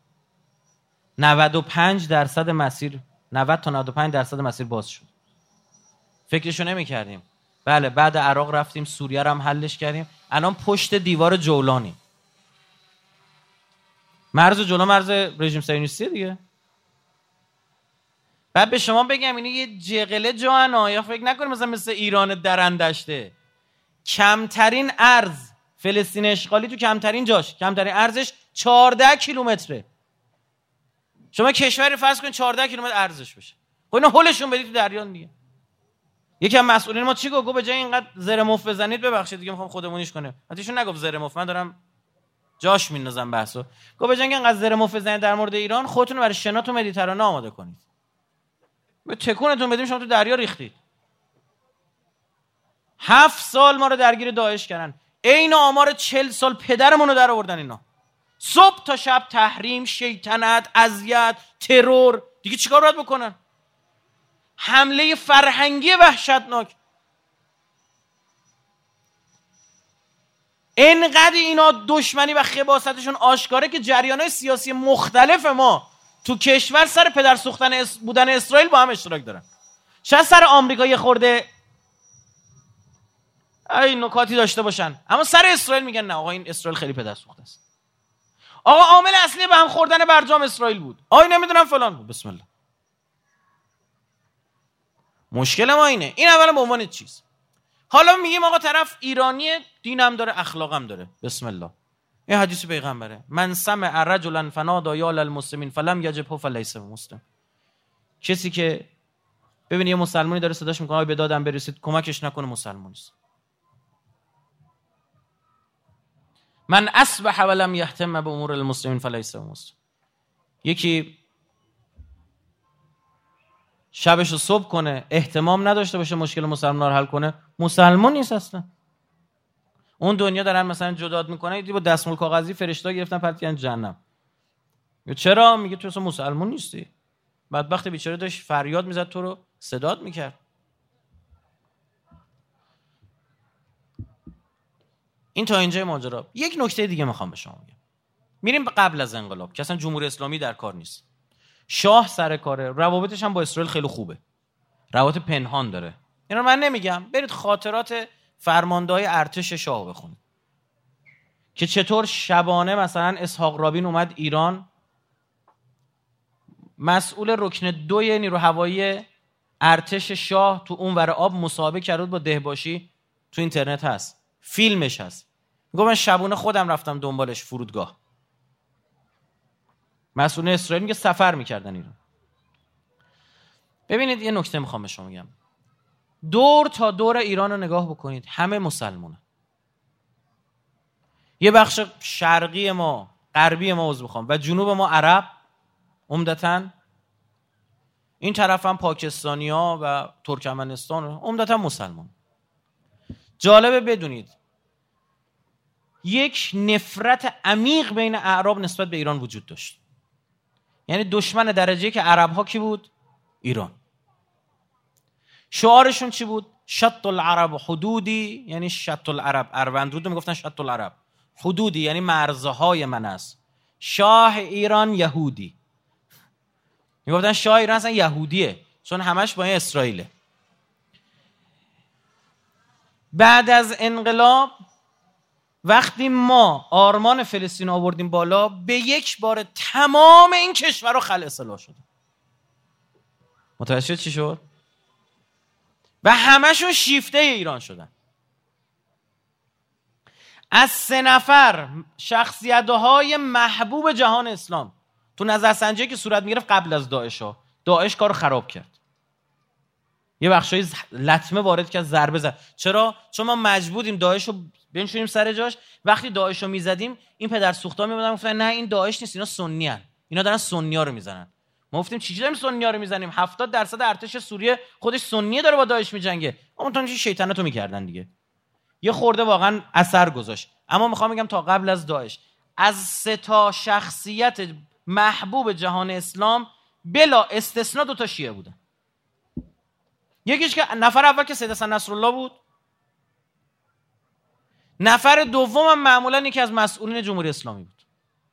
95% مسیر، 90 تا 95% مسیر باز شد. فکرشو نمی کردیم. بله بعد عراق رفتیم سوریه رو هم حلش کردیم، الان پشت دیوار جولانی. مرز جولان مرز رژیم صهیونیستی دیگه. بعد به شما بگم اینه یه جغله جانا، یا فکر نکنید مثل ایران درندشته. کمترین ارز فلسطین اشغالی تو کمترین جاش، کمترین ارزش 14 کیلومتره. شما کشوری فرض کنید 14 کیلومتر ارزش بشه، خب اینا هولشون بدید تو دریا دیگه. یکی از مسئولین ما چی گفت؟ به جای اینقدر زر مف بزنید، ببخشید دیگه میخوام خودمونیش کنه، حتیشون نگفت زر مف، من دارم جاش میندازم بحثو. گفت به جای اینقدر زر مف بزنید در مورد ایران، خودتون برای شنا تو مدیترانه آماده کنید. به تکونتون بدیم شما تو دریا ریختید. 7 سال ما رو درگیر داعش کردن، عین آمار 40 سال پدرمون رو در آوردن اینا. صبح تا شب تحریم، شیطنت، اذیت، ترور، دیگه چیکار باید بکنن؟ حمله فرهنگی وحشتناک. انقدر اینا دشمنی و خباثتشون آشکاره که جریان‌های سیاسی مختلف ما تو کشور سر پدر سوختن بودن اسرائیل با هم اشتراک دارن. شاید سر آمریکا یه خورده این نکاتی داشته باشن، اما سر اسرائیل میگن نه آقا این اسرائیل خیلی پدر سوخته است. آقا عامل اصلی به هم خوردن برجام اسرائیل بود. آی نمیدونم فلان بود. بسم الله. مشکل ما اینه. این اولا به عنوان چیز. حالا میگیم آقا طرف ایرانیه، دینم داره، اخلاقم داره. بسم الله. این حدیث پیغمبره. من سمع رجلا فنادى یا للمسلمین فلم یجبه فلیس بمسلم. کسی که ببین یه مسلمانی داره صداش میکنه آی به دادم برسید، کمکش نکنه مسلمان نیست. من اصبح ولم یهتم به امور المسلمین فلیس بمسلم. یکی شبش رو صبح کنه، اهتمام نداشته باشه مشکل مسلمان رو حل کنه، مسلمان نیست اصلا. اون دنیا دارن مثلا جداد میکنه، دیدی با دستمال کاغذی فرشته گرفتن پرتیان جهنم. چرا؟ میگه تو اصلا مسلمان نیستی. بدبخت بیچاره داشت فریاد میزد تو رو صدات میکرد. این تا اینجای ماجرا. یک نکته دیگه میخوام به شما بگم. میریم قبل از انقلاب که اصلا جمهوری اسلامی در کار نیست. شاه سر کاره، روابطش هم با اسرائیل خیلی خوبه. روابط پنهان داره. اینا من نمیگم، برید خاطرات فرماندهای ارتش شاه بخونید که چطور شبانه مثلا اسحاق رابین اومد ایران، مسئول رکن 2 نیرو هوایی ارتش شاه تو اون ور آب مصاحبه کرد با دهباشی. تو اینترنت هست، فیلمش هست. میگم من شبونه خودم رفتم دنبالش فرودگاه. مسئول اسرائیل میگه سفر میکردن ایران. ببینید یه نکته میخوام به شما بگم. دور تا دور ایران رو نگاه بکنید، همه مسلمانه. یه بخش شرقی ما، غربی ما عضو میخوام و جنوب ما عرب عمدتاً، این طرف هم پاکستانیا و ترکمنستان عمدتاً مسلمان. جالبه بدونید یک نفرت عمیق بین اعراب نسبت به ایران وجود داشت. یعنی دشمن درجه که عرب ها کی بود؟ ایران. شعارشون چی بود؟ شط العرب حدودی، یعنی شط العرب، اروندرود میگفتن شط العرب، حدودی یعنی مرزهای من است. شاه ایران یهودی، میگفتن شاه ایران اصلا یهودیه چون همش با این اسرائیله. بعد از انقلاب وقتی ما آرمان فلسطین آوردیم بالا، به یک بار تمام این کشور رو خلع اصلاح شد. متوجه چی شد؟ و همشون شیفته ایران شدن. از 3 نفر شخصیت‌های محبوب جهان اسلام تو نظرسنجی که صورت میگرفت قبل از داعش کارو خراب کرد. یه بخشای لطمه وارد کرد، ضربه زد. چرا؟ چون ما مجبوریم داعش رو بنشونیم سر جاش. وقتی داعش رو میزدیم این پدر سوختا میومدن گفتن نه این داعش نیست، اینا سنی ان، اینا دارن سنی‌ها رو میزنن. ما گفتیم چی داریم سنی‌ها رو میزنیم؟ 70% ارتش سوریه خودش سنیه داره با داعش میجنگه. اون چه شیطنتو میکردن دیگه. یه خورده واقعا اثر گذاشت. اما میخوام بگم تا قبل از داعش از 3 تا شخصیت محبوب جهان اسلام بلا استثنا 2 تا شیعه بودن. یکیش که نفر اول که سید حسن نصرالله بود، نفر دوم هم معمولا یکی از مسئولین جمهوری اسلامی بود.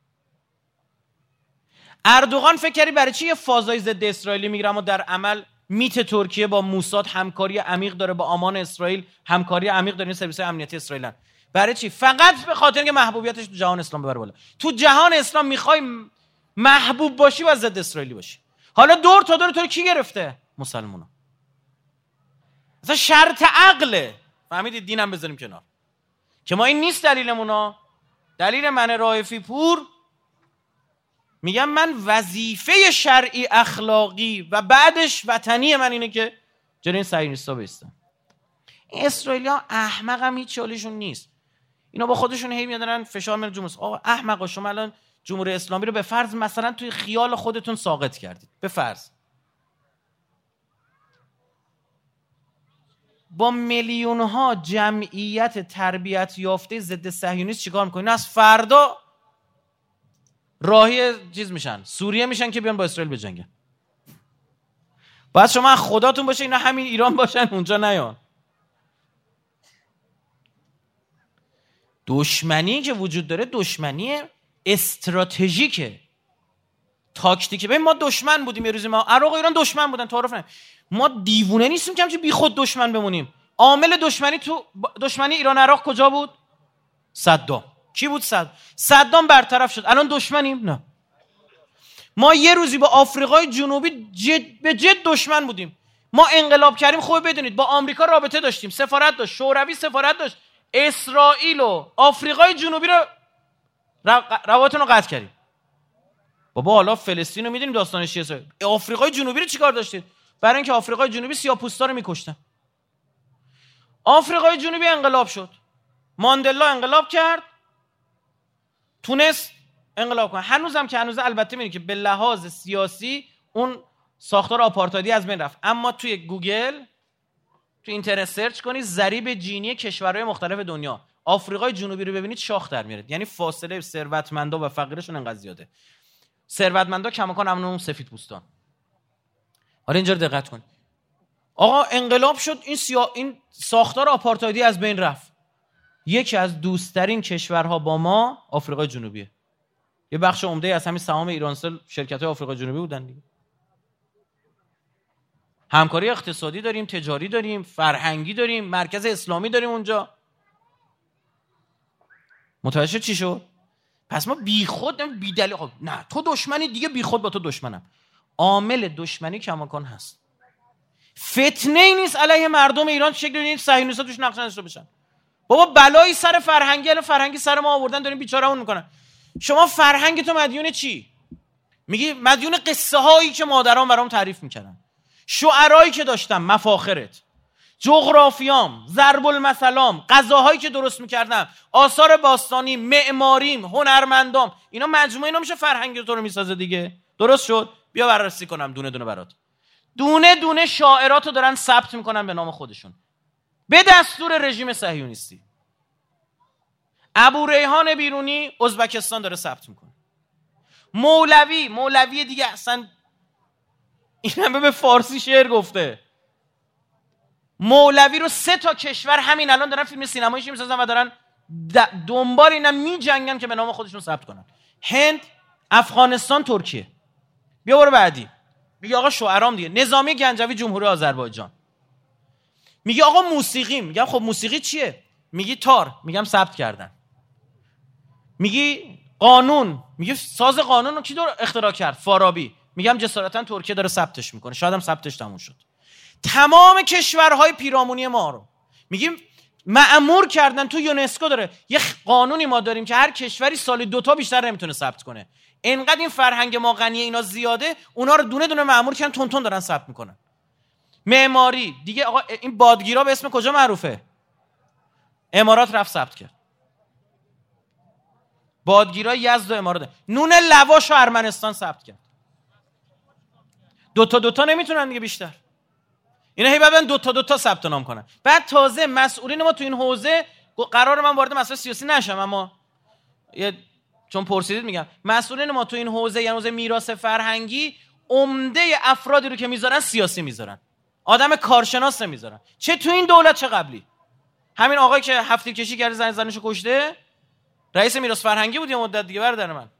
اردوغان فکر کردی برای چی یه فازای ضد اسرائیلی میگیره اما در عمل میت ترکیه با موساد همکاری عمیق داره، با آمان اسرائیل همکاری عمیق داره، این سرویس‌های امنیتی اسرائیلن. برای چی؟ فقط به خاطر اینکه محبوبیتش تو جهان اسلام ببره بالا. تو جهان اسلام میخوای محبوب باشی و ضد اسرائیلی باشی. حالا دور تا دور تو رو کی گرفته؟ مسلمونا. اصلا شرط عقله. فهمیدید؟ دینم بذاریم کنار که ما این نیست دلیلمونا. دلیل من رائفی پور میگم من وظیفه شرعی اخلاقی و بعدش وطنی من اینه که جلوی این صهیونیستا بایستم. این اسرائیلی‌ها احمق هم هیچ حالشون نیست. اینا با خودشون هی میادن فشار میارن جمهوری. آقا احمقا شما الان جمهوری اسلامی رو به فرض مثلا توی خیال خودتون ساقط کردید. به فرض با میلیون‌ها جمعیت تربیت یافته ضد صهیونیست چیکار می‌کنین؟ از فردا راهی چیز میشن، سوریه میشن که بیان با اسرائیل بجنگن. باید شما خداتون باشه اینا همین ایران باشن اونجا نیان. دشمنی که وجود داره دشمنی استراتژیکه، تاکتیکه. ببین ما دشمن بودیم یه روزی، ما عراق و ایران دشمن بودن، تعارف نه. ما دیوونه نیستیم که همچین بی خود دشمن بمونیم. عامل دشمنی تو دشمنی ایران عراق کجا بود؟ صدام. کی بود؟ صدام برطرف شد. الان دشمنیم؟ نه. ما یه روزی با آفریقای جنوبی به جد دشمن بودیم. ما انقلاب کردیم. خوب بدونید با آمریکا رابطه داشتیم، سفارت داشت، شوروی سفارت داشت، اسرائیل و آفریقای جنوبی رو روابطمون رو قطع کردیم. بابا حالا فلسطین رو میدونیم داستانش چیه. آفریقای جنوبی رو چیکار داشتید؟ برای اینکه آفریقای جنوبی سیاه‌پوستا رو میکشتن. آفریقای جنوبی انقلاب شد، ماندلا انقلاب کرد، تونست انقلاب کنه. هنوزم که هنوز البته می‌بینید که به لحاظ سیاسی اون ساختار آپارتایدی از بین رفت، اما توی گوگل تو اینترنت سرچ کنید ضریب جینی کشورهای مختلف دنیا، آفریقای جنوبی رو ببینید شاخ در میاد. یعنی فاصله ثروتمندا و فقیرشون انقدر زیاده. ثروتمندا کماکان همون اون سفید پوستان. آره اینجا دقت کن. آقا انقلاب شد، این ساختار آپارتایدی از بین رفت. یکی از دوست‌ترین کشورها با ما آفریقای جنوبیه. یه بخش عمده از همین سهام ایرانسل شرکت‌های آفریقای جنوبی بودن دیگه. همکاری اقتصادی داریم، تجاری داریم، فرهنگی داریم، مرکز اسلامی داریم اونجا. متوجه چی شد؟ پس ما بیخود بی‌دلیل نه تو دشمنی دیگه، بیخود با تو دشمنم. عامل دشمنی کماکان هست. فتنه ای نیست علیه مردم ایران شکلی نیست صهیونیست‌ها توش نقش داشته باشن. بابا بلایی سر فرهنگی، الان فرهنگی سر ما آوردن، داریم بیچارهمون میکنن. شما فرهنگ تو مدیون چی؟ میگی مدیون قصه هایی که مادرام برام تعریف میکردن، شعرایی که داشتم، مفاخرت، جغرافیام، ضرب المثلام، غذاهایی که درست میکردم، آثار باستانی، معماریم، هنرمندام، اینا مجموعه اینا میشه فرهنگ تو رو میسازه دیگه. درست شد؟ بیا بررسی کنم دونه دونه برات. دونه دونه شاعراتو دارن ثبت میکنن به نام خودشون به دستور رژیم صهیونیستی. ابو ریحان بیرونی ازبکستان داره ثبت میکنه. مولوی دیگه اصلا این همه به فارسی شعر گفته. مولوی رو 3 تا کشور همین الان دارن فیلم سینماییش میسازن و دارن دنبال اینا میجنگن که به نام خودشون ثبت کنن. هند، افغانستان، ترکیه. بیا برو بعدی. میگه آقا شاعرام دیگه. نظامی گنجوی جمهوری آذربایجان. میگه آقا موسیقی. میگم خب موسیقی چیه؟ میگی تار. میگم ثبت کردن. میگی قانون. میگه ساز قانون رو کی اختراع کرد؟ فارابی. میگم جسارتا ترکیه داره ثبتش میکنه. شاید هم ثبتش تموم شد. تمام کشورهای پیرامونی ما رو میگیم مأمور کردن. تو یونسکو داره یه قانونی ما داریم که هر کشوری سالی 2 تا بیشتر نمیتونه ثبت کنه. اینقدر این فرهنگ ما غنیه، اینا زیاده، اونا رو دونه دونه مأمور کردن، تون دارن ثبت میکنن. معماری دیگه آقا این بادگیرا به اسم کجا معروفه؟ امارات رفت ثبت کرد. بادگیرا یزد و امارات. نون لواش و ارمنستان ثبت کرد. 2 تا نمیتونن دیگه بیشتر. اینا هی بعدن 2 تا ثبت نام کنن. بعد تازه مسئولین ما تو این حوزه، قرار من وارد مسائل سیاسی نشم اما چون پرسیدید میگم، مسئولین ما تو این حوزه، یعنی حوزه میراث فرهنگی، عمده افرادی رو که میذارن سیاسی میذارن، آدم کارشناس نمیذارن. چه تو این دولت چه قبلی. همین آقایی که هفته کشی کرده زنشو کشته رئیس میراث فرهنگی بود یه مدت دیگه برادر من.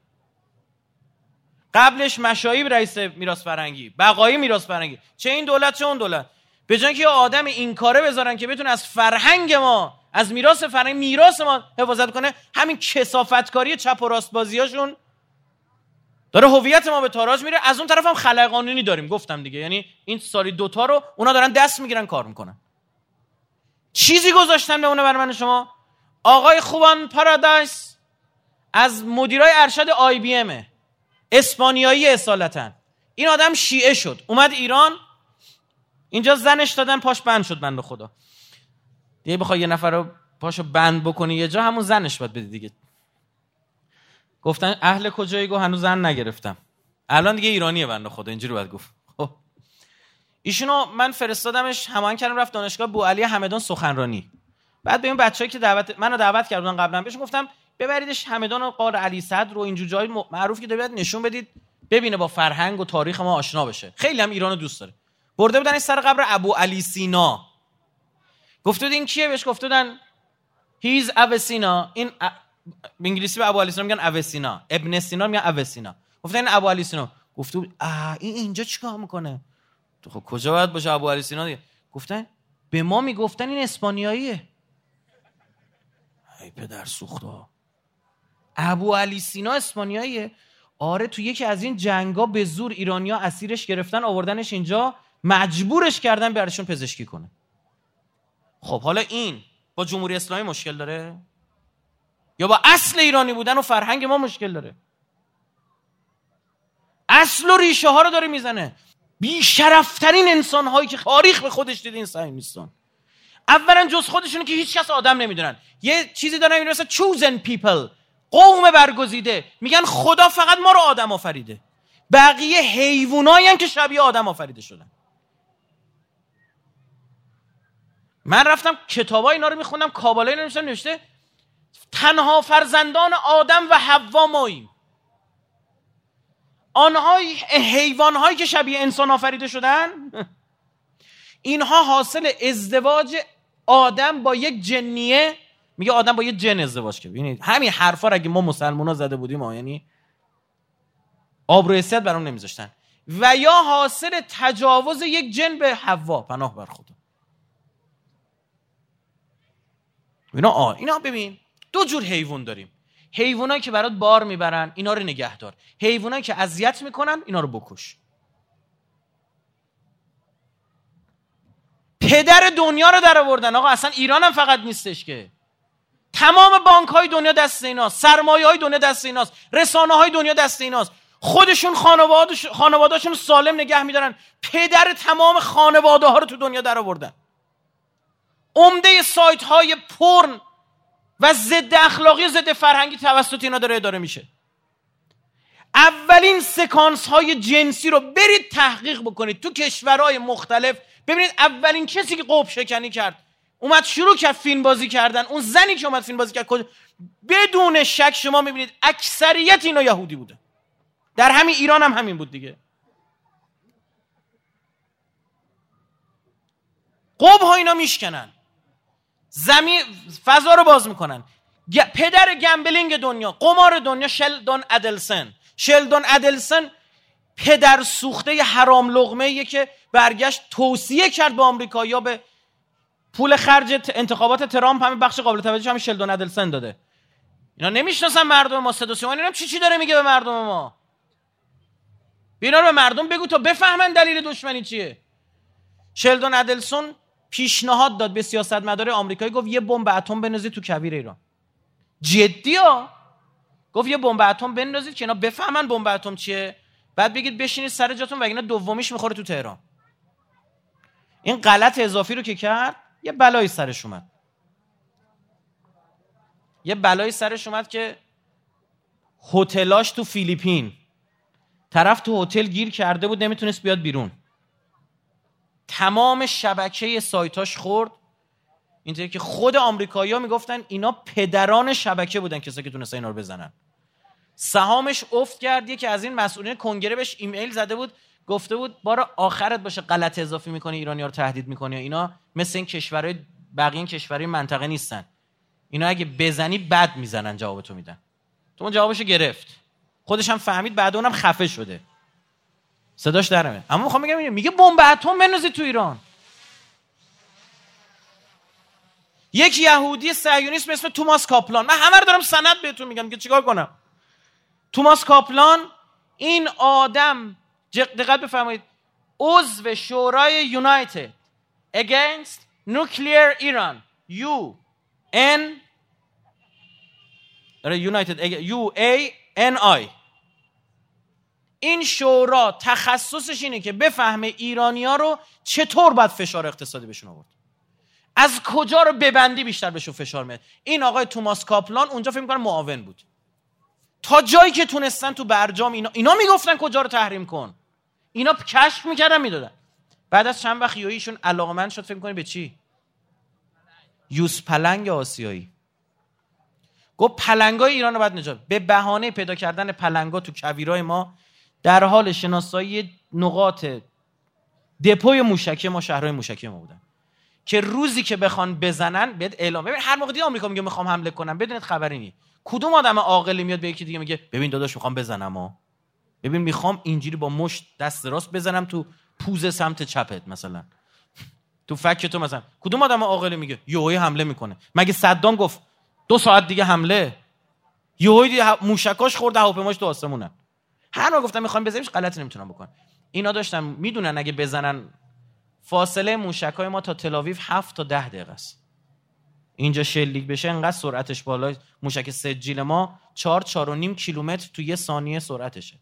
قبلش مشایب رئیس میراث فرهنگی، بقایی میراث فرهنگی. چه این دولت چه اون دولت. به جای اینکه یه آدم این کاره بذارن که بتونه از فرهنگ ما، از میراث فرهنگ، میراث ما حفاظت کنه، همین کثافتکاری چپ و راست بازیاشون داره هویت ما به تاراج میره. از اون طرف هم خلأ قانونی داریم، گفتم دیگه، یعنی این سالی 2 تا رو اونا دارن دست میگیرن کار میکنن. چیزی گذاشتن به اون برای من شما. آقای خوبان پارادایس از مدیرای ارشد آی بی ام اسپانیایی اصالتا. این آدم شیعه شد، اومد ایران، اینجا زنش دادن پاش بند شد. بنده خدا دیگه بخوای یه نفر رو پاشو بند بکنی یه جا، همون زنش باید بده دیگه. گفتن اهل کجایی؟ گفت هنوز زن نگرفتم. الان دیگه ایرانیه بنده خدا، اینجوری باید گفت. خب ایشونو من فرستادمش، هماهنگ کردم رفت دانشگاه بوعلی همدان سخنرانی. بعد به این بچه‌ای که منو دعوت کردن قبلا، بهش گفتم ببریدش همدان و قار علی صدر رو اینجور جای معروف که دارید نشون بدید، ببینه با فرهنگ و تاریخ ما آشنا بشه. خیلی هم ایرانو دوست داره. برده بودن سر قبر ابو علی سینا. گفته بود این کیه؟ بهش گفته بودن He's Avicenna. این به انگلیسی به ابو علی سینا میگن اوسینا، ابن سینا میگن اوسینا. گفتن این ابو علی سینا. گفته بود این اینجا چیکار میکنه؟ تو خب کجا باید باشه ابو علی سینا دیگه؟ گفتن به ما میگفتن این اسپانیاییه. ای پدر سوختا، ابو علی سینا اسپانیاییه؟ آره، تو یکی از این جنگا به زور ایرانیا اسیرش گرفتن، آوردنش اینجا، مجبورش کردن براشون پزشکی کنه. خب حالا این با جمهوری اسلامی مشکل داره یا با اصل ایرانی بودن و فرهنگ ما مشکل داره؟ اصل و ریشه ها رو داره میزنه. بی شرفترین انسان هایی که تاریخ به خودش دیده این صهیونیستان. اولا جز خودشون که هیچ کس آدم نمیدونن. یه چیزی دارن میگن مثلا chosen people، قوم برگزیده. میگن خدا فقط ما رو آدم آفریده، بقیه حیوانایی هستن که شبیه آدم آفریده شدن. من رفتم کتابای اینا رو میخوندم، کابالای اینا رو نوشته تنها فرزندان آدم و حوا ماییم. آنها حیوانهایی که شبیه انسان آفریده شدن، اینها حاصل ازدواج آدم با یک جنیه. میگه آدم با یک جن ازدواج کرد. ببینید همین حرفا رو اگه ما مسلمونا زده بودیم یعنی آبرو حیثیت برام نمیذاشتن. و یا حاصل تجاوز یک جن به حوا، پناه بر خدا. اینا ببین دو جور حیوان داریم. حیوانایی که برات بار میبرن، اینا رو نگه دار. حیوانایی که اذیت میکنن، اینا رو بکش. پدر دنیا رو در آوردن آقا. اصلا ایران هم فقط نیستش که، تمام بانک های دنیا دست ایناست، سرمایه های دنیا دست ایناست، رسانه های دنیا دست ایناست. خودشون خانواده‌شون سالم نگه میدارن. پدر تمام خانواده ها رو تو دنیا در آوردن. عمده سایت های پورن و ضد اخلاقی و ضد فرهنگی توسط اینا داره اداره میشه. اولین سکانس های جنسی رو برید تحقیق بکنید تو کشورهای مختلف، ببینید اولین کسی که قوب شکنی کرد، اومد شروع کرد فیلم بازی کردن، اون زنی که اومد فیلم بازی کرد، بدون شک شما میبینید اکثریت اینا یهودی بوده. در همین ایران هم همین بود دیگه. قوب ها اینا میشکنن، زمین فضا رو باز میکنن. پدر گمبلینگ دنیا، قمار دنیا، شلدون ادلسن پدر سوخته حرام لقمه‌ایه که برگشت توصیه کرد به آمریکایی‌ها به پول خرج انتخابات ترامپ همین بخش قابل توجهش همین شلدون ادلسن داده. اینا نمیشناسن مردم ما. صدا سیما اینا چی داره میگه به مردم ما؟ اینا رو به مردم بگو تا بفهمن دلیل دشمنی چیه. شلدون ادلسون پیشنهاد داد به سیاستمدار آمریکایی، گفت یه بمب اتم بندازید تو کویر ایران. جدی ها؟ گفت یه بمب اتم بندازید که اینا بفهمن بمب اتم چیه، بعد بگید بشینید سر جاتون و اینا دومیش میخوره تو تهران. این غلط اضافی رو که کرد، یه بلایی سرش اومد. که هتلاش تو فیلیپین، طرف تو هتل گیر کرده بود نمیتونست بیاد بیرون، تمام شبکه سایتاش خورد. اینطوری که خود آمریکایی‌ها میگفتن اینا پدران شبکه بودن، کسایی که تونستن اینا رو بزنن. سهامش افت کرد. یکی از این مسئولین کنگره بهش ایمیل زده بود، گفته بود بار آخرت باشه غلط اضافی میکنی، ایرانی‌ها رو تهدید میکنی. اینا مثل این کشورهای بقیه کشورهای منطقه نیستن، اینا اگه بزنی بد میزنن، جوابتو میدن. تو اون جوابشو گرفت، خودش هم فهمید، بعد اونم خفه شده، صداش درمه. اما میخوام بگم میگه بمب اتم بندازید تو ایران. یک یهودی صهیونیست به اسم توماس کاپلان، من همه رو دارم سند بهتون میگم که چیکار کنم. توماس کاپلان این آدم، دقت بفرمایید، عضو شورای یونایتد Against Nuclear Iran UANI. این شورا تخصصش اینه که بفهمه ایرانی‌ها رو چطور باید فشار اقتصادی بهشون آورد، از کجا رو ببندی بیشتر بهشون فشار میاد. این آقای توماس کاپلان اونجا فکر می‌کنم معاون بود، تا جایی که تونستن تو برجام اینا میگفتن کجا رو تحریم کن، اینا کشف میکردن میدادن. بعد از چند وقت ایشون علاقمند شد، فکر می‌کنی به چی؟ یوز پلنگ آسیایی. گفت پلنگای ایران رو باید نجات. به بهانه پیدا کردن پلنگا تو کویرای ما، در حال شناسایی نقاط دپوی موشکی ما، شهرهای موشکی ما بودن. که روزی که بخوان بزنن بهت اعلام. ببین هر موقع دید آمریکا میگه میخوام حمله کنم، بدونید خبری نی. کدوم آدم عاقلی میاد به یکی دیگه میگه ببین داداش میخوام بزنم ها، ببین میخوام اینجوری با مشت دست راست بزنم تو پوزه سمت چپت مثلا، تو فک تو مثلا. کدوم آدم عاقلی میگه یهویی حمله میکنه؟ مگه صدام گفت 2 ساعت دیگه حمله، یهویی موشکاش خورد هواپیماش تو آسمونه. هر موقع گفتم میخوام بزنیمش غلطی نمیتونم بکنم. اینا داشتن میدونن اگه بزنن فاصله موشکای ما تا تل‌آویو 7 تا 10 دقیقه است. اینجا شلیک بشه انقدر سرعتش بالا، موشک سجیل ما 4.5 کیلومتر تو 1 ثانیه سرعتشه.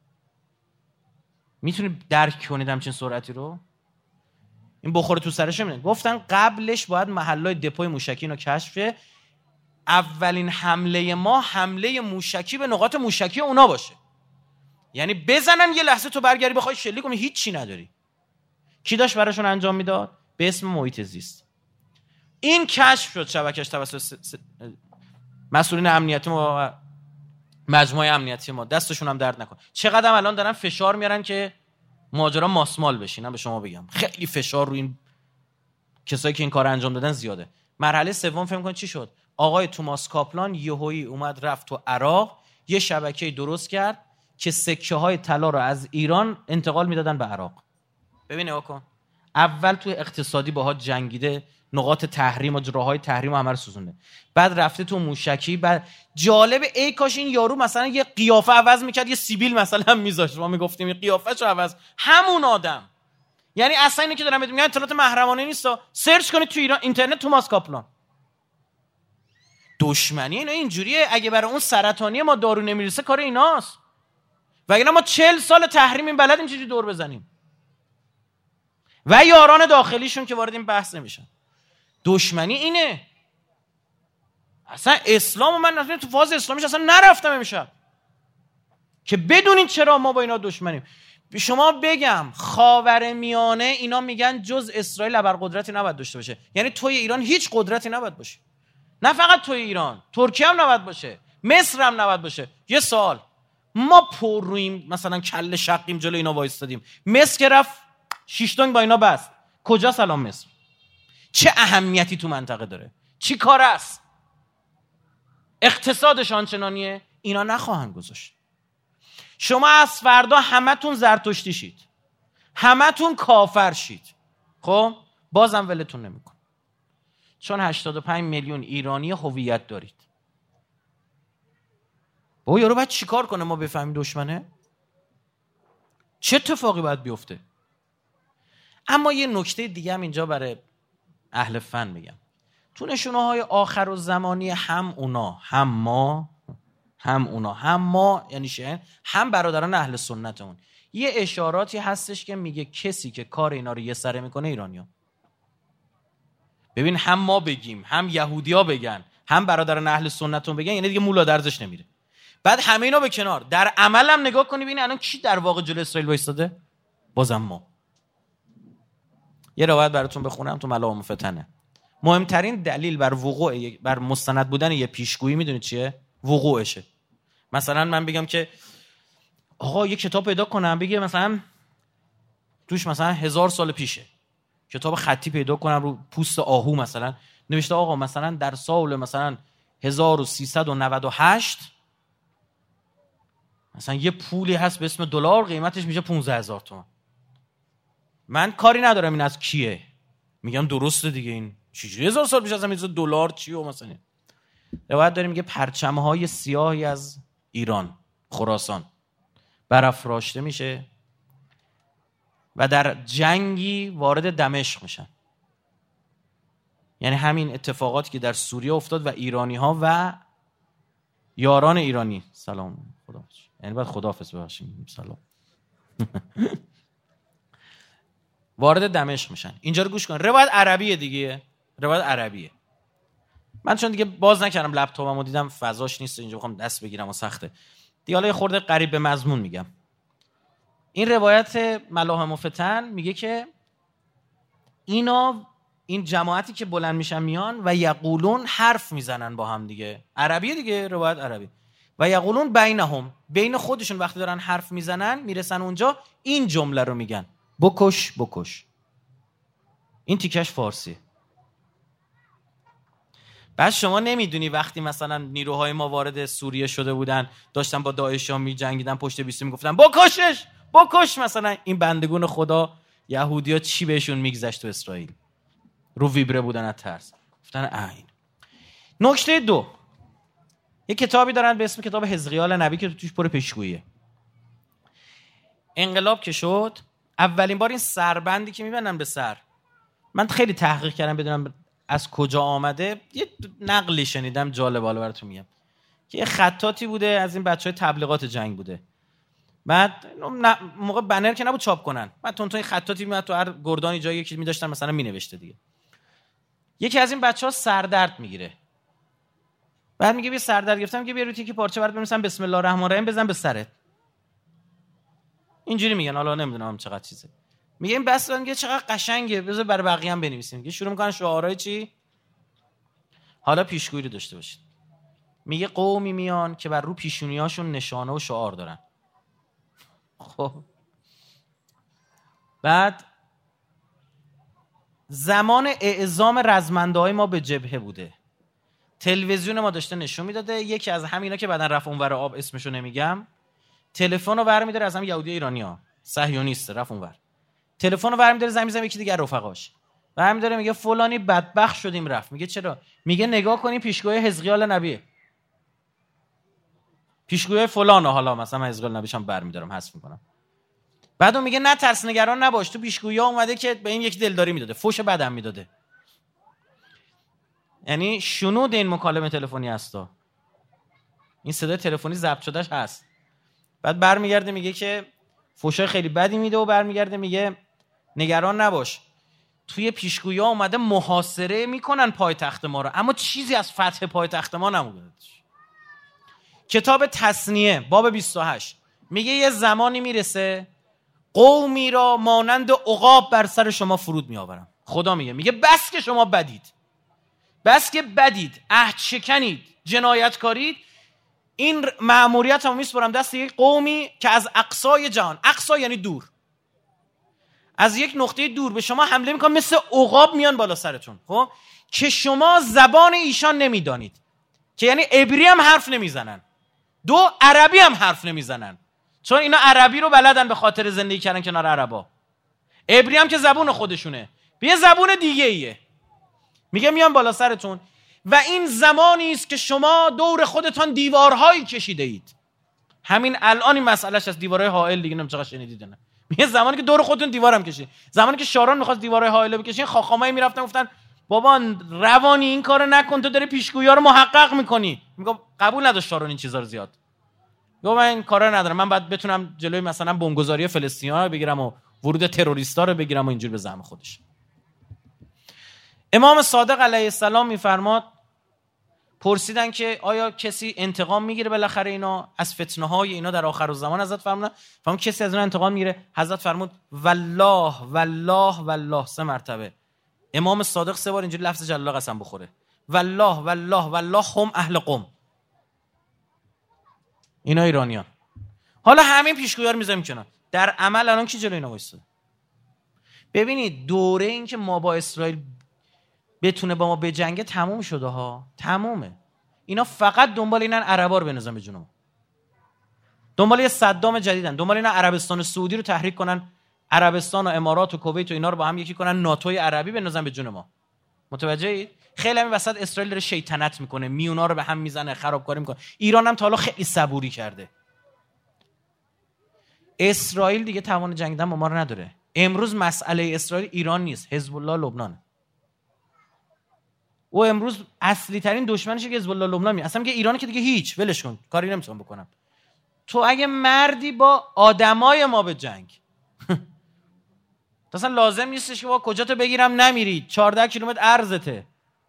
میتونی درک کنید همچین سرعتی رو؟ این بخوره تو سرش میاد. گفتن قبلش باید محلای دپوی موشکی اینو کشف شه. اولین حمله ما حمله موشکی به نقاط موشکی اونا باشه. یعنی بزنن یه لحظه تو برگردی بخوای شلیک کنی هیچ چی نداری. کی داشت براشون انجام میداد؟ به اسم محیط زیست. این کشف شد شبکش توسط مسئولین امنیتی ما و مجموعه امنیتی ما. دستشون هم درد نکن. چقدر الان دارن فشار میارن که ماجرا ماسمال بشینن. به شما بگم خیلی فشار روی این کسایی که این کار انجام دادن زیاده. مرحله سوم فهم کن چی شد؟ آقای توماس کاپلان یهویی اومد رفت تو عراق، یه شبکه درست کرد که سکه های طلا رو از ایران انتقال میدادن به عراق. ببین نگاه کن، اول تو اقتصادی باها جنگیده، نقاط تحریم و راههای تحریم همه رو سوزونده، بعد رفته تو موشکی. بعد جالب ای کاش این یارو مثلا یه قیافه عوض میکرد، یه سیبیل مثلا میذاشت، ما میگفتیم قیافه‌شو عوض، همون آدم. یعنی اصلا اینه که دارم میگم اطلاعات محرمانه نیست، سرچ کنید تو ایران اینترنت توماس کاپلان. دشمنی اینا اینجوریه. اگه برای اون سرطانی ما دارو نمیرسه کار ایناست، وگرنه ما 40 سال تحریم این بلدیم چجوری دور بزنیم. و یاران داخلیشون که وارد این بحث نمیشن. دشمنی اینه. اصلا اسلام من اصلا تو فاز اسلامیش اصلا نرفتم امشب که بدونین چرا ما با اینا دشمنیم. به شما بگم خاورمیانه اینا میگن جز اسرائیل ابرقدرتی نباید داشته باشه. یعنی توی ایران هیچ قدرتی نباید باشه. نه فقط توی ایران، ترکیه هم نباید باشه، مصر هم نباید باشه. یه سوال، ما پر رویم مثلا کله شقیم جلوی اینا وایستادیم، مصر که رفت 6 تنگ با اینا بست، کجا سلام مصر؟ چه اهمیتی تو منطقه داره؟ چی کار است؟ اقتصادش آنچنانیه اینا نخواهند گذاشت. شما از فردا همتون زرتشتی شید، همتون کافر شید، خب بازم ولتون نمیکن، چون 85 میلیون ایرانی هویت دارید. بابا یارو باید چیکار کنه ما بفهمیم دشمنه؟ چه اتفاقی باید بیفته؟ اما یه نکته دیگه هم اینجا برای اهل فن میگم. تو نشونه‌های آخر و زمانی هم اونا هم ما یعنی شیعه هم برادران اهل سنتمون یه اشاراتی هستش که میگه کسی که کار اینا رو یه سره میکنه ایرانی‌ها. ببین هم ما بگیم، هم یهودی‌ها بگن، هم برادران اهل سنتمون بگن، یعنی دیگه مولا درزش نمیره. بعد همه اینا به کنار، در عمل هم نگاه کنی ببین الان کی در واقع جلوی اسرائیل وایساده؟ بازم ما. یه روایت براتون بخونم تو ملائم فتنه. مهمترین دلیل بر مستند بودن یه پیشگویی میدونید چیه؟ وقوعشه. مثلا من بگم که آقا یه کتاب پیدا کنم بگه مثلا توش مثلا 1000 سال پیشه، کتاب خطی پیدا کنم رو پوست آهو مثلا نوشته آقا مثلا در سال مثلا 1398 مثلا یه پولی هست به اسم دلار قیمتش میشه 15000 تومان. من کاری ندارم این از کیه، میگم درسته دیگه، این چجوری 1000 سال پیش اصلا میشه دلار چیه مثلا. روایت داریم میگه پرچم‌های سیاهی از ایران خراسان برافراشته میشه و در جنگی وارد دمشق میشن. یعنی همین اتفاقاتی که در سوریه افتاد و ایرانی‌ها و یاران ایرانی سلام خداحافظ، یعنی بعد خداحافظ ببخشید سلام وارد دمشق میشن. اینجا رو گوش کن، روایت عربیه دیگه، روایت عربیه. من چون دیگه باز نکردم لپتاپمو دیدم فضاش نیست اینجا بخوام دست بگیرم و سخته دیگه، حالا یه خورده قریب به مضمون میگم. این روایت ملاهم فتن میگه که این جماعتی که بلند میشن میان و یقولون حرف میزنن با هم دیگه، عربیه دیگه، روایت عربی. و یقولون بینهم، بین خودشون وقتی دارن حرف میزنن میرسن اونجا این جمله رو میگن بکش بکش. این تیکش فارسی، بعد شما نمیدونی وقتی مثلا نیروهای ما وارد سوریه شده بودن، داشتن با داعشیا میجنگیدن، پشت بیسته میگفتن بکش مثلا این بندگون خدا یهودیا چی بهشون میگذشت تو اسرائیل، رو ویبره بودن از ترس. گفتن عین. نکته 2، یه کتابی دارن به اسم کتاب حزقیال نبی که توش پر پیشگوییه. انقلاب که شد، اولین بار این سربندی که میبندن به سر، من خیلی تحقیق کردم بدونم از کجا آمده، یه نقلی شنیدم جالب، حالا براتون میگم، که یه خطاطی بوده از این بچهای تبلیغات جنگ بوده. بعد موقع بنر که نبود چاپ کنن، بعد تون خطاطی میاد تو هر گردانی جایی یکی می‌داشتن مثلا مینوشته دیگه. یکی از این بچه‌ها سردرد میگیره، بعد میگه بیا سردرد گرفتم، میگه بیا رو تیکی پارچه برات بنویسم بسم الله الرحمن الرحیم بزن به سرت. اینجوری میگن، حالا نمیدونم چقدر چیزه. میگه این بس، میگه چقدر قشنگه، بذار برای بقیه هم بنویسیم. میگه شروع میکنن شعارهای چی؟ حالا پیشگویی رو داشته باشید. میگه قومی میان که بر رو پیشونیاشون نشانه و شعار دارن. خب بعد زمان اعزام رزمنده‌های ما به جبهه بوده، تلویزیون ما داشته نشون میداده. یکی از همینا که بعدن رفت اونور آب، اسمشو نمیگم، تلفن رو برمی‌داره از هم یهودی ایرانی‌ها، صهیونیست، رفت اونور، تلفن رو برمی‌داره زمین یکی دیگه رفقاش برمی‌داره، میگه فلانی بدبخت شدیم رفت. میگه چرا؟ میگه نگاه کنین پیشگویی حزقیال نبی، پیشگویی فلان، حالا مثلا حزقیال نبیشم برمی‌دارم حذف می‌کنم. بعد اون میگه نه ترس نگران نباش، تو پیشگویی‌ها اومده که به این یکی دلداری میداده، فوش بدم میداده. یعنی شنود این مکالمه تلفنی هستا، این صدای تلفنی ضبط شدهش هست. بعد برمیگرده میگه که فوشای خیلی بدی میده و برمیگرده میگه نگران نباش، توی پیشگویی‌ها اومده محاصره میکنن پایتخت ما رو، اما چیزی از فتح پایتخت ما نمونده. کتاب تثنیه باب 28 میگه یه زمانی میرسه قومی را مانند عقاب بر سر شما فرود میآورم. خدا میگه بس که شما بدید، بس که بدید، عهد شکنید، جنایت کارید، این مأموریت هم میسپرم دست یک قومی که از اقصای جهان، اقصا یعنی دور، از یک نقطه دور به شما حمله میکنن، مثل عقاب میان بالا سرتون. خب که شما زبان ایشان نمیدانید، که یعنی عبری هم حرف نمیزنن، دو عربی هم حرف نمیزنن، چون اینا عربی رو بلدن به خاطر زندگی کردن کنار عربا، عبری هم که زبون خودشونه، به یه زبون دیگه ایه. میگه میان بالا سرتون و این زمانی است که شما دور خودتان دیوارهایی کشیده اید. همین الان این مسئلهش از دیوارهای حائل دیگه نمی‌چقدر شنیدید نه. میگه زمانی که دور خودتون دیوارم کشید، زمانی که شاران می‌خواست دیوارهای حائل بکشین، خاخامایی میرفتن گفتن بابا روانی این کارو نکن، تو داری پیشگویی‌ها رو محقق می‌کنی. میگه قبول نداشت شاران این چیزا رو زیاد. میگه من این کارا ندارم، من بعد بتونم جلوی مثلا بمبگذاری فلسطینی‌ها رو بگیرم و ورود تروریستا رو بگیرم و اینجوری به زعم خودش. امام صادق علیه السلام میفرماد، پرسیدن که آیا کسی انتقام میگیره بالاخره اینا از فتنه های اینا در آخر الزمان؟ حضرت فرمودن کسی از اینا انتقام میگیره؟ حضرت فرمود والله والله والله 3 مرتبه. امام صادق 3 بار اینجوری لفظ جلاله قسم بخوره، والله والله والله هم اهل قم، اینا ایرانیان. حالا همین پیشگویی‌ها رو میذاریم کنار، در عمل الان کی جلوی اینا وایساده؟ ببینید دوره این که ما با اسرائیل بتونه با ما بجنگه تموم شده ها، تمومه. اینا فقط دنبال اینن عربا رو بنازن به جون ما، دنبال یه صدام جدیدن، دنبال اینا عربستان و سعودی رو تحریک کنن، عربستان و امارات و کویت و اینا رو با هم یکی کنن، ناتوی عربی بنازن به جون ما. متوجهید؟ خیلی همین وسط اسرائیل داره شیطنت میکنه، میونا رو به هم میزنه، خرابکاری میکنه. ایران هم تا حالا خیلی صبوری کرده. اسرائیل دیگه توان جنگیدن با ما رو نداره. امروز مسئله اسرائیل ایران نیست، حزب الله لبنان. و امروز اصلی ترین دشمنشه که حزب الله لبنان اصلا میگه ایران که دیگه هیچ، ولش کن، کاری نمیتونم بکنم. تو اگه مردی با آدمای ما به جنگ اصلا لازم نیستش که با کجا تو بگیرم نمیری، 14 کیلومتر عرضته.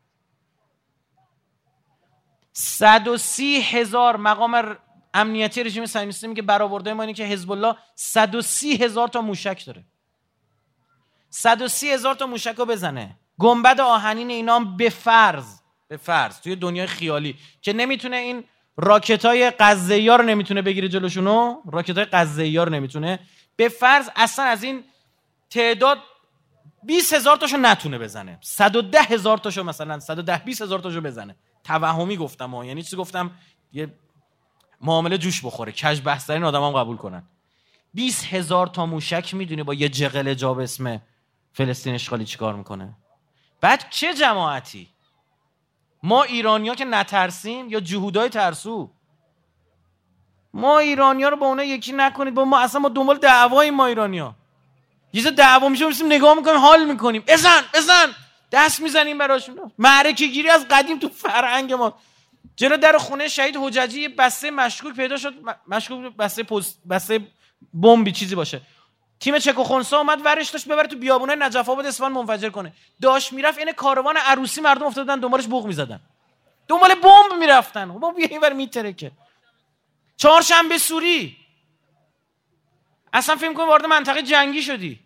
130,000 مقام امنیتی رژیم صهیونیستی میگه برآورده ما اینه که حزب الله 130,000 تا موشک داره، 130,000 تا موشک رو بزنه. گنبد آهنین اینا هم به فرض توی دنیای خیالی که نمیتونه این راکتای غزه‌ای‌ها رو نمیتونه بگیره جلوشونو، راکتای غزه‌ای‌ها رو نمیتونه، به فرض اصلا از این تعداد 20,000 تاشو نتونه بزنه، 110,000 تاشو مثلا 110-20,000 تاشو بزنه. توهمی گفتم ها، یعنی چی گفتم؟ یه معامله جوش بخوره، کج بحث‌ترین آدمام قبول کنن. 20,000 تا موشک میدونی با یه جغل جا به اسم فلسطین اشغالی چیکار میکنه؟ بعد چه جماعتی؟ ما ایرانی‌ها که نترسیم یا جهودای ترسو؟ ما ایرانی‌ها رو با اونا یکی نکنید. با ما اصلا ما دنبال دعواییم. ما ایرانی‌ها یه ذره دعوا میشه میرسیم نگاه میکنیم حال میکنیم، بزن دست میزنیم براشون. معرکه گیری از قدیم تو فرهنگ ما. جلو در خونه شهید حججی یه بسته مشکوک پیدا شد، مشکوک بسته بمبی چیزی باشه. تیم چکوخونسا اومد ورش داشت ببره تو بیابونه نجف آباد اصفهان منفجر کنه. داش میرفت این کاروان عروسی مردم افتادن دنبالش بوق میزدن، دنبال بمب میرفتن. بابا بیا اینور میترکه. چهارشنبه سوری اصلا فکر کنم وارد منطقه جنگی شدی.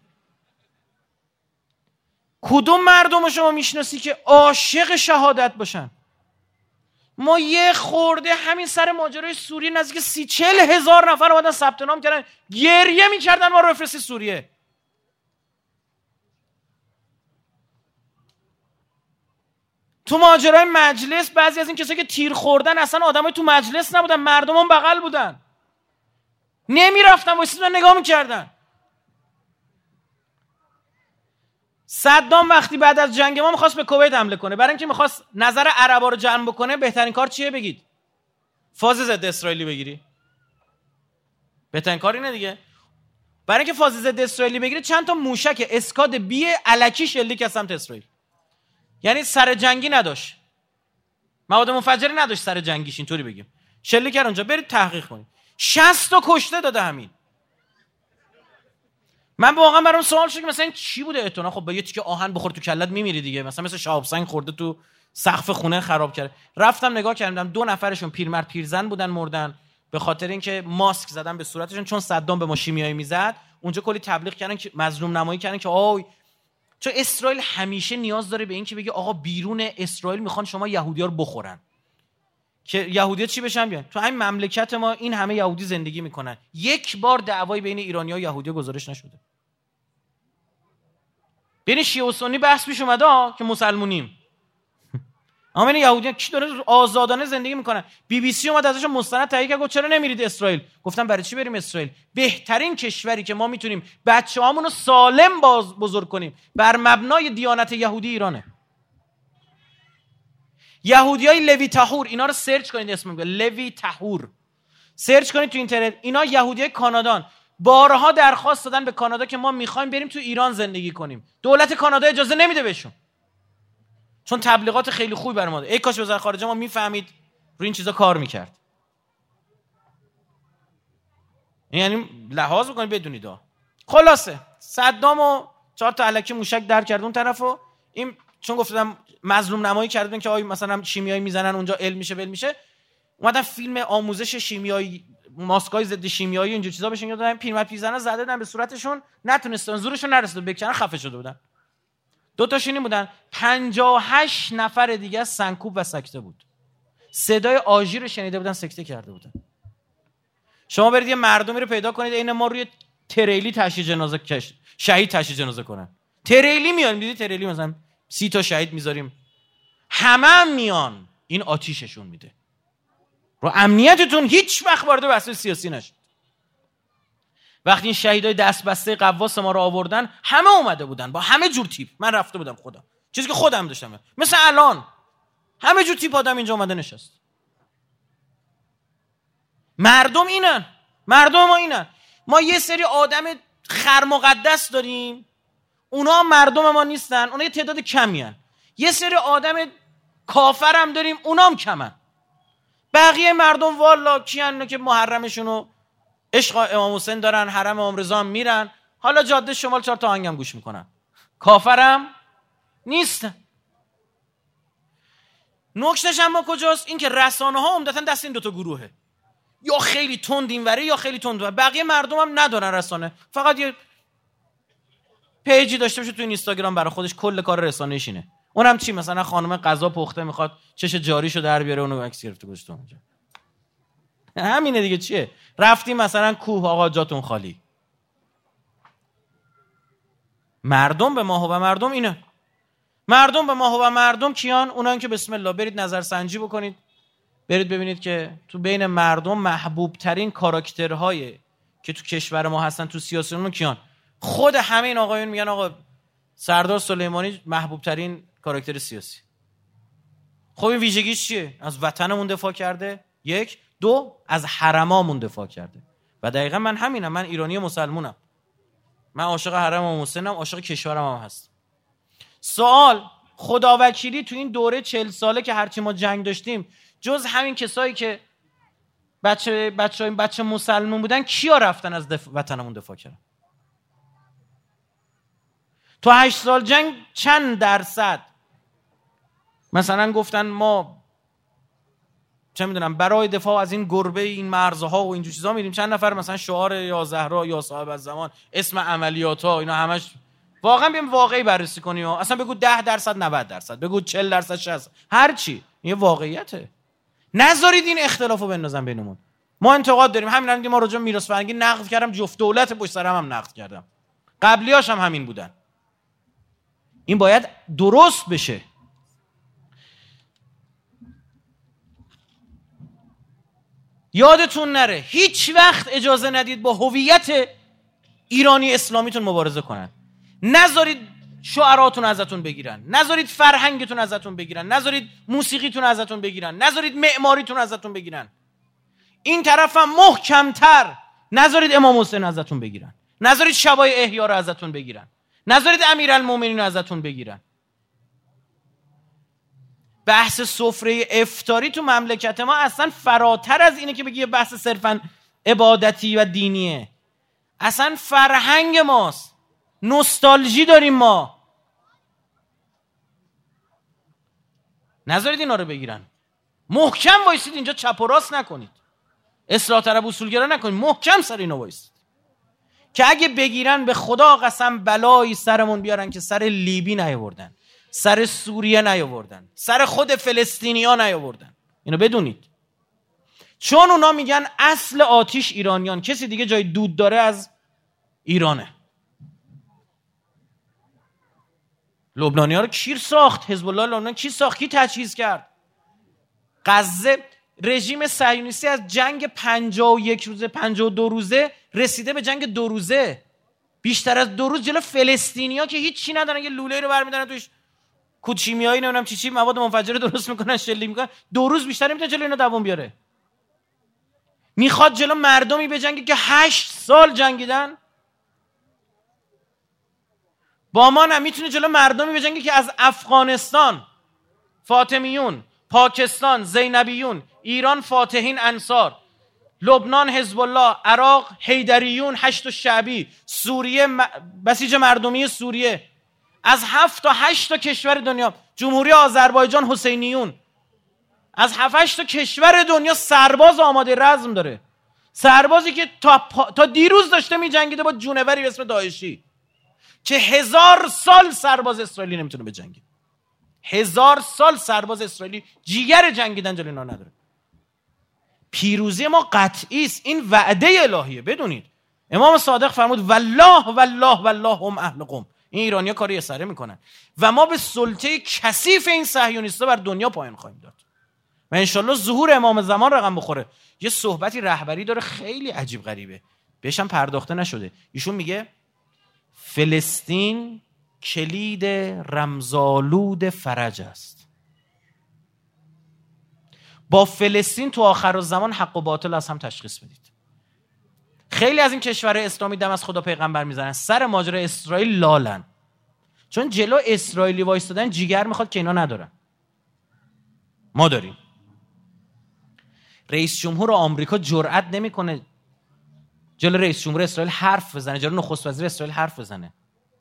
کدوم مردم شما میشناسی که عاشق شهادت باشن؟ ما یه خورده همین سر ماجرای سوریه نزدیک 30-40 هزار نفر اومدن ثبت نام کردن، گریه میکردن ما رو بفرستی سوریه. تو ماجرای مجلس بعضی از این کسایی که تیر خوردن اصلا آدمای تو مجلس نبودن، مردم اون بغل بودن، نمیرفتن وایسیدن نگاه میکردن. صدام وقتی بعد از جنگ ما میخواست به کویت حمله کنه، برای اینکه میخواست نظر عربا رو جمع بکنه، بهترین کار چیه بگید؟ فاز ضد اسرائیلی بگیری. بهترین کار اینه دیگه. برای اینکه فاز ضد اسرائیلی بگیری چند تا موشک اسکاد بی الکی شلیک از سمت اسرائیل. یعنی سر جنگی نداشت، مواد منفجری نداشت سر جنگیش، اینطوری بگیم. شلیک کرد اونجا. برید تحقیق کنید. 60 تا کشته داده همین. من واقعا برام سوال شد که مثلا این چی بوده اتونا؟ خب با یه تیکه آهن بخور تو کلت میمیری دیگه، مثلا مثل شهاب سنگ خورده تو سقف خونه خراب کرده. رفتم نگاه کردم 2 نفرشون پیرمرد پیرزن بودن، مردن به خاطر اینکه ماسک زدن به صورتشون، چون صدام به ما شیمیایی میزد. اونجا کلی تبلیغ کردن که مظلوم نمایی کردن که آی، چون اسرائیل همیشه نیاز داره به این که بگه آقا بیرون اسرائیل میخوان شما یهودی‌ها رو بخورن که یهودی‌ها چی بشن بیان. تو همین مملکت ما این همه یهودی زندگی میکنن، یک بار دعوایی بین ایرانی‌ها و یهودی‌ها گزارش نشده. بین شیعه و سنی بحث پیش اومده که مسلمونیم، اما این یهودیان کی داره آزادانه زندگی میکنن. BBC اومد ازشون مستند تهیه کرد، گفت چرا نمیرید اسرائیل؟ گفتم برای چی بریم اسرائیل؟ بهترین کشوری که ما میتونیم بچه‌هامون رو سالم بزرگ کنیم بر مبنای دیانت یهودی ایرانه. یهودیای لوی تحور، اینا رو سرچ کنید، اسم میگه لوی تحور، سرچ کنید تو اینترنت. اینا یهودیای کانادان، بارها درخواست دادن به کانادا که ما میخوایم بریم تو ایران زندگی کنیم. دولت کانادا اجازه نمیده بهشون، چون تبلیغات خیلی خوبی برای ما. ای کاش وزارت خارجه ما میفهمید روی این چیزا کار میکرد. یعنی لحاظ بکنید بدونید. خلاصه صدامو 4 تا الکی موشک در کرد اون طرفو. این چون گفتم مظلوم نمایی کردن که آی مثلا شیمیایی میزنن اونجا علم میشه بل میشه، اومدن فیلم آموزش شیمیایی، ماسکای ضد شیمیایی اینجور چیزا بهشون دادن، پیرمرد پیرزنا زده دادن به صورتشون، نتونستن زورشون نرسید بکنن، خفه شده بودن. 2 تاشون این بودن. 58 نفر دیگه سنکوب و سکته بود. صدای آژی رو شنیده بودن، سکته کرده بودن. شما برید یه مردمی رو پیدا کنید عین ما روی تریلی تشییع جنازه شهید تشییع جنازه کنن. تریلی میان، دیدی تریلی مثلا 30 تا شهید میذاریم، همه میان، این آتیششون میده. رو امنیتتون هیچ وقت وارد بحث سیاسی نشید. وقتی این شهیدای دست بسته قواس ما رو آوردن، همه اومده بودن با همه جور تیپ. من رفته بودم خودم، چیزی که خودم داشتم، مثل الان همه جور تیپ آدم اینجا اومده نشست. مردم اینن، مردم ما اینن. ما یه سری آدم خر مقدس داریم، اونا مردم ما نیستن، اونا یه تعداد کمی هن. یه سری آدم کافر هم داریم، اونا هم کمن. بقیه مردم والا کیان که محرمشونو عشق امام حسین دارن، حرم امام رضا هم میرن، حالا جاده شمال 4 تا آهنگم گوش میکنن، کافرم نیستن. نکتهش اما کجاست؟ این که رسانه ها عمدتاً دست این 2 تا گروهه، یا خیلی تند اینوره یا خیلی تند اونوره. بقیه مردم هم ندارن رسانه، فقط یه پیجی داشته باشه تو اینستاگرام برای خودش، کل کار رسانه‌ایش اینه. اونم چی؟ مثلا خانم غذا پخته میخواد چش جاریشو در بیاره، اونو عکس گرفته گذاشته اونجا. همینه دیگه. چیه؟ رفتیم مثلا کوه، آقا جاتون خالی. مردم به ماه و مردم اینه. مردم به ماه و مردم کیان؟ اونان که بسم الله برید نظرسنجی بکنید، برید ببینید که تو بین مردم محبوب ترین کاراکترهای که تو کشور ما هستن تو سیاسیون کیان؟ خود همه این آقایون میگن آقا سردار سلیمانی محبوب ترین کاراکتر سیاسی. خب این ویژگیش چیه؟ از وطنمون دفاع کرده، یک. دو، از حرمامون دفاع کرده. و دقیقا من همینم، من ایرانی مسلمونم، من عاشق حرم و حسینم، عاشق کشورم هم هست. سوال خداوکیلی تو این دوره 40 ساله که هرچی ما جنگ داشتیم، جز همین کسایی که بچه مسلمون بودن، کیا رفتن از وطنمون دفاع کردن؟ تو 8 سال جنگ چند درصد مثلا گفتن ما چه میدونم برای دفاع از این گربه این مرزها و اینجور چیزا میریم؟ چند نفر مثلا شعار یا زهرا یا صاحب الزمان، اسم عملیات ها، اینا همش واقعا بیام واقعی بررسی کنیم. اصلا بگو 10%، 90%، بگو 40%، 60%، هر چی، این واقعیته. نذارید این اختلافو بندازن بینمون. ما انتقاد داریم، همین الان ما راجع به میراث فرهنگی نقد کردم، جفت دولت پشت سرم هم نقد کردم، قبلیاش هم همین بودن. این باید درست بشه. یادتون نره هیچ وقت اجازه ندید با هویت ایرانی اسلامیتون مبارزه کنن. نذارید شعراتون ازتون بگیرن، نذارید فرهنگتون ازتون بگیرن، نذارید موسیقیتون ازتون بگیرن، نذارید معماریتون ازتون بگیرن. این طرف هم محکمتر، نذارید امام حسین ازتون بگیرن، نذارید شبای احیا رو ازتون بگیرن، نذارید امیرالمومنین رو ازتون بگیرن. بحث سفره افطاری تو مملکت ما اصلا فراتر از اینه که بگی بحث صرفا عبادتی و دینیه. اصلا فرهنگ ماست، نوستالژی داریم ما. نذارید اینا رو بگیرن. محکم وایسید اینجا، چپ و راست نکنید، اصلاح طلب اصولگرا نکنید، محکم سر اینا وایسید که اگه بگیرن به خدا قسم بلایی سرمون بیارن که سر لیبی نیاوردن، سر سوریه نیاوردن، سر خود فلسطینیا نیاوردن. اینو بدونید. چون اونا میگن اصل آتیش ایرانیان، کسی دیگه جای دود داره از ایرانه. لبنانی‌ها رو کی ساخت؟ حزب الله لبنان کی ساخت؟ کی تجهیز کرد؟ غزه، رژیم صهیونیستی از جنگ 51 روزه 52 روزه رسیده به جنگ 2 روزه. بیشتر از 2 روز جلو فلسطینیا که هیچ چی ندارن، یه لوله رو برمی‌دارن توش کوچیمیایی نمیدونم چی مواد منفجره درست میکنن، شلیک میکنن. 2 روز بیشتر نمیتونه جلو اینا دووم بیاره. میخواد جلو مردمی بجنگه که 8 سال جنگیدن. با ما نمیتونه جلو مردمی بجنگه که از افغانستان فاطمیون، پاکستان زینبیون، ایران فاتحین انصار، لبنان حزب الله، عراق حیدریون 8 شعبی، سوریه بسیج مردمی سوریه، از 7 تا 8 تا کشور دنیا، جمهوری آذربایجان حسینیون، از 7-8 تا کشور دنیا سرباز آماده رزم داره. سربازی که تا دیروز داشته می جنگیده با جونوری به اسم داعشی که 1000 سال سرباز اسرائیلی نمیتونه بجنگه. 1000 سال سرباز اسرائیلی جیگر جنگیدن جلوی اینا نداره. پیروزی ما قطعی است. این وعده الهیه. بدونید امام صادق فرمود والله والله والله هم اهل قم. این ایرانی‌ها کاری اساره میکنن و ما به سلطه کثیف این صهیونیست‌ها بر دنیا پایان خواهیم داد و انشالله ظهور امام زمان رقم بخوره. یه صحبتی رهبری داره خیلی عجیب غریبه، بهش هم پرداخته نشده. ایشون میگه فلسطین کلید رمزآلود فرج است. با فلسطین تو آخرالزمان حق و باطل از هم تشخیص بدید. خیلی از این کشورهای اسلامی دم از خدا پیغمبر میزنن، سر ماجرای اسرائیل لالن، چون جلو اسرائیلی وایستادن جیگر میخواد که اینا ندارن. ما داریم. رئیس جمهور آمریکا جرئت نمیکنه جلو رئیس جمهور اسرائیل حرف بزنه، جلو نخست وزیر اسرائیل حرف بزنه.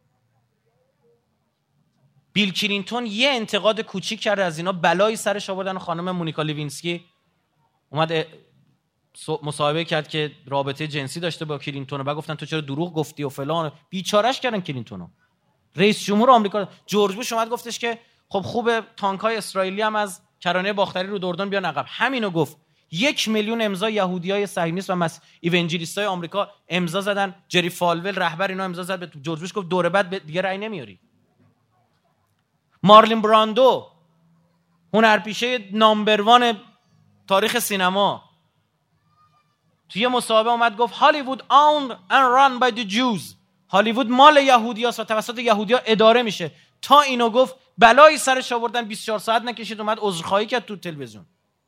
بیل کلینتون یه انتقاد کوچیک کرد از اینا، بلایی سرش آوردن و خانم مونیکا لیوینسکی اومد مصاحبه کرد که رابطه جنسی داشته با کلینتون و بعد گفتن تو چرا دروغ گفتی و فلان، بیچارهش کردن کلینتونو. رئیس جمهور آمریکا جورج بوش اومد گفتش که خب خوبه تانک‌های اسرائیلی هم از کرانه باختری رو اردن بیان عقب. همینو گفت. 1,000,000 امضا یهودیای صهیونیست و ایونجلیستای آمریکا امضا زدن. جری فالول رهبر اینا امضا زد به جورج بوش، گفت دوره بعد دیگه رأی نمیاری. مارلین براندو هنرپیشه نامبر 1 تاریخ سینما توی مسابقه اومد گفت هالیوود owned and run by the Jews. هالیوود مال یهودیاست و توسط یهودیا اداره میشه. تا اینو گفت بلایی سرش آوردن، 24 ساعت نکشید اومد عذرخواهی کرد تو تلویزیون.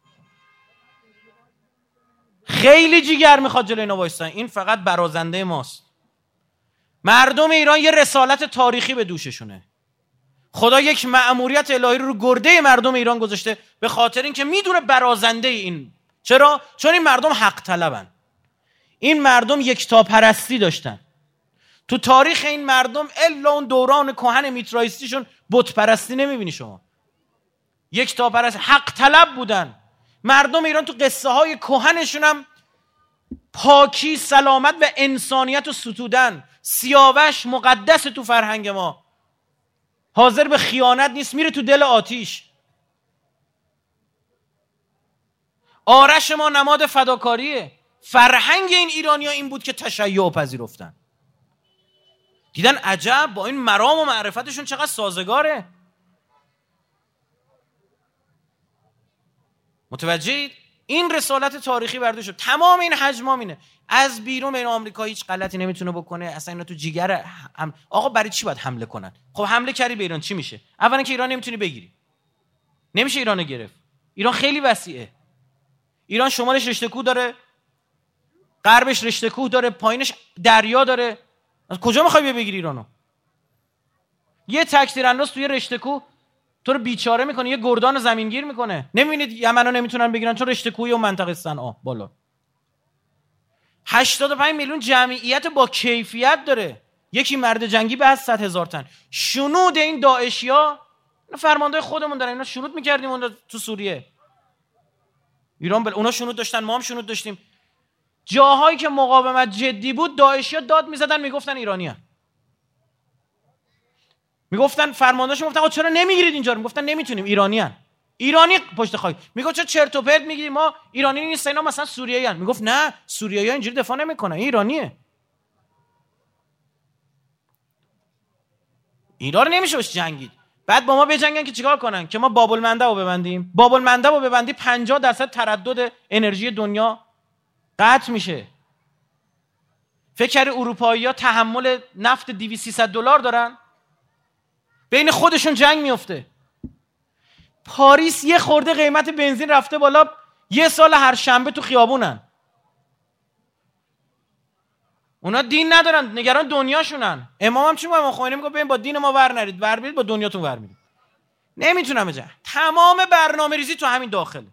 خیلی جیگر میخواد جلوی اینا وایسن. این فقط برازنده ماست. مردم ایران یه رسالت تاریخی به دوششونه. خدا یک مأموریت الهی رو گرده مردم ایران گذاشته به خاطر اینکه میدونه برازنده این. چرا؟ چون این مردم حق طلبن. این مردم یکتاپرستی داشتن. تو تاریخ این مردم الا اون دوران کهن میترایستیشون بت پرستی نمیبینی شما. یکتاپرست حق طلب بودن. مردم ایران تو قصه های کهنشون هم پاکی، سلامت و انسانیت رو ستودن. سیاوش مقدس تو فرهنگ ما، حاضر به خیانت نیست، میره تو دل آتیش. آرش ما نماد فداکاریه. فرهنگ این ایرانی‌ها این بود که تشیع پذیرفتن. دیدن عجب با این مرام و معرفتشون چقدر سازگاره. متوجهید؟ این رسالت تاریخی برده شد. تمام این حجمام اینه. از بیرون بین آمریکا هیچ غلطی نمیتونه بکنه. اصلا اینا تو جیگر آقا برای چی باید حمله کنن؟ خب حمله کردی به ایران چی میشه؟ اولا که ایران نمیتونی بگیری. نمیشه ایرانو گرفت. ایران خیلی وسیعه. ایران شمالش رشته کوه داره، غربش رشته کوه داره، پایینش دریا داره. از کجا میخوای بگیری ایرانو؟ یه تک تیرانداز توی رشته کوه تو رو بیچاره میکنه، یه گردان زمینگیر میکنه. نمیبینید یمنو نمیتونن بگیرن چون رشته کوهی و منطقه صنعا بالا. 85 میلیون جمعیت با کیفیت داره. یکی مرد جنگی به از 100,000 تن. شنود این داعشیا فرمانده خودمون دارن. اینا شنود میکردیم اون تو سوریه. ایران اونا شنود داشتن، ما هم شنود داشتیم. جاهایی که مقاومت جدی بود داعشیا داد میزدن میگفتن ایرانیان. میگفتن فرماندهاشون میگفتن چرا نمیگیرید اینجا رو؟ میگفتن نمیتونیم، ایرانیان. ایرانی پشت خاک. میگفت چرا چرت و پرت میگی؟ ما ایرانی نیستن، اینا مثلا سوریاییان. میگفت نه، سوریایی‌ها اینجوری دفاع نمیکنن، ایرانیه. اینا رو نمیشه باش جنگید. بعد با ما بجنگن که چیکار کنن؟ که ما باب المندب رو ببندیم. باب المندب رو ببندی 50% تردد انرژی دنیا قطع میشه. فکر اروپایی‌ها تحمل نفت $200-300 دارن؟ بین خودشون جنگ میفته. پاریس یه خورده قیمت بنزین رفته بالا، یه سال هر شنبه تو خیابونن. اونا دین ندارن، نگران دنیاشونن. امام هم چی میگه؟ امام خمینی میگه ببین با دین ما ور نرید، ور برید با دنیاتون ور میرید. نمیتونم بجن. تمام برنامه‌ریزی تو همین داخل.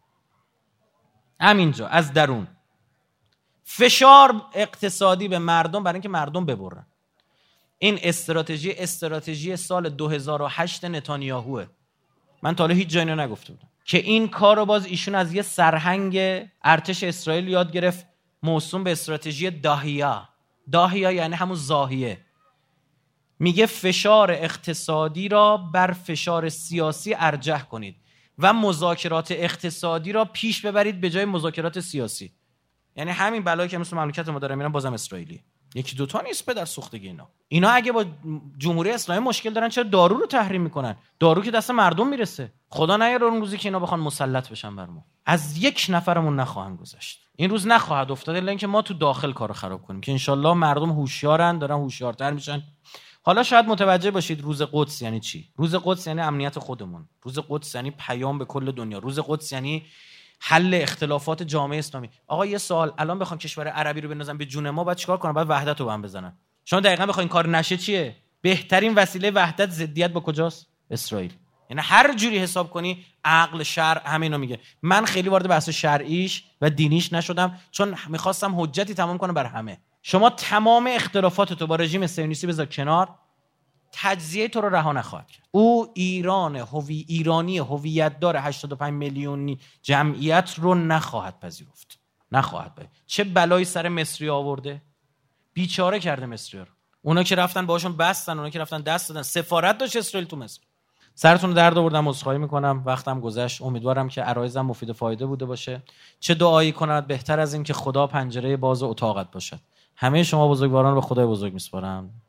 همینجا از درون. فشار اقتصادی به مردم برای اینکه مردم ببرن. این استراتژی سال 2008 نتانیاهوه. من تا حالا هیچ جایی نگفته بودم که این کارو باز ایشون از یه سرهنگ ارتش اسرائیل یاد گرفت، موسوم به استراتژی داهیا. داهیا یعنی همون زاهیه. میگه فشار اقتصادی را بر فشار سیاسی ارجح کنید و مذاکرات اقتصادی را پیش ببرید به جای مذاکرات سیاسی. یعنی همین بلایی که مثل مملکت ما داره میرن بازم اسرائیلی. یکی دوتا نیست پدر سوختگی اینا اگه با جمهوری اسلامی مشکل دارن چرا دارو رو تحریم میکنن؟ دارو که دست مردم میرسه. خدا نیاره اون روزی که اینا بخوان مسلط بشن بر ما. از یک نفرمون نخواهن گذشت. این روز نخواهد افتاد الا اینکه ما تو داخل کارو خراب کنیم که انشالله مردم هوشیارن، دارن هوشیارتر میشن. حالا شاید متوجه باشید روز قدس یعنی چی. روز قدس یعنی امنیت خودمون. روز قدس یعنی پیام به کل دنیا. روز قدس یعنی حل اختلافات جامعه اسلامی. آقا یه سوال، الان بخوام کشور عربی رو بندازن به جون ما باید چیکار کنن؟ باید وحدت رو هم بزنن. شما دقیقاً بخواید کار نشه چیه؟ بهترین وسیله وحدت ضدیت با کجاست؟ اسرائیل. یعنی هر جوری حساب کنی عقل شرع همینو میگه. من خیلی وارد بحث شرعیش و دینیش نشدم چون میخواستم حجتی تمام کنم بر همه. شما تمام اختلافاتتو با رژیم صهیونیستی بذار کنار، تجزیه تو رو رها نخواهد کرد. او ایرانی هویت داره 85 میلیونی جمعیت رو نخواهد پذیرفت. چه بلایی سر مصری آورده؟ بیچاره کرده مصری رو. اونا که رفتن باهاشون بستن، اونا که رفتن دست دادن. سفارت داشت اسرائیل تو مصر. سرتون رو درد آوردم، عذرخواهی میکنم، وقتم گذشت. امیدوارم که عرایزم مفید و فایده بوده باشه. چه دعایی کند بهتر از این که خدا پنجره باز اتاقت باشد. همه شما بزرگواران رو به خدای بزرگ میسپارم.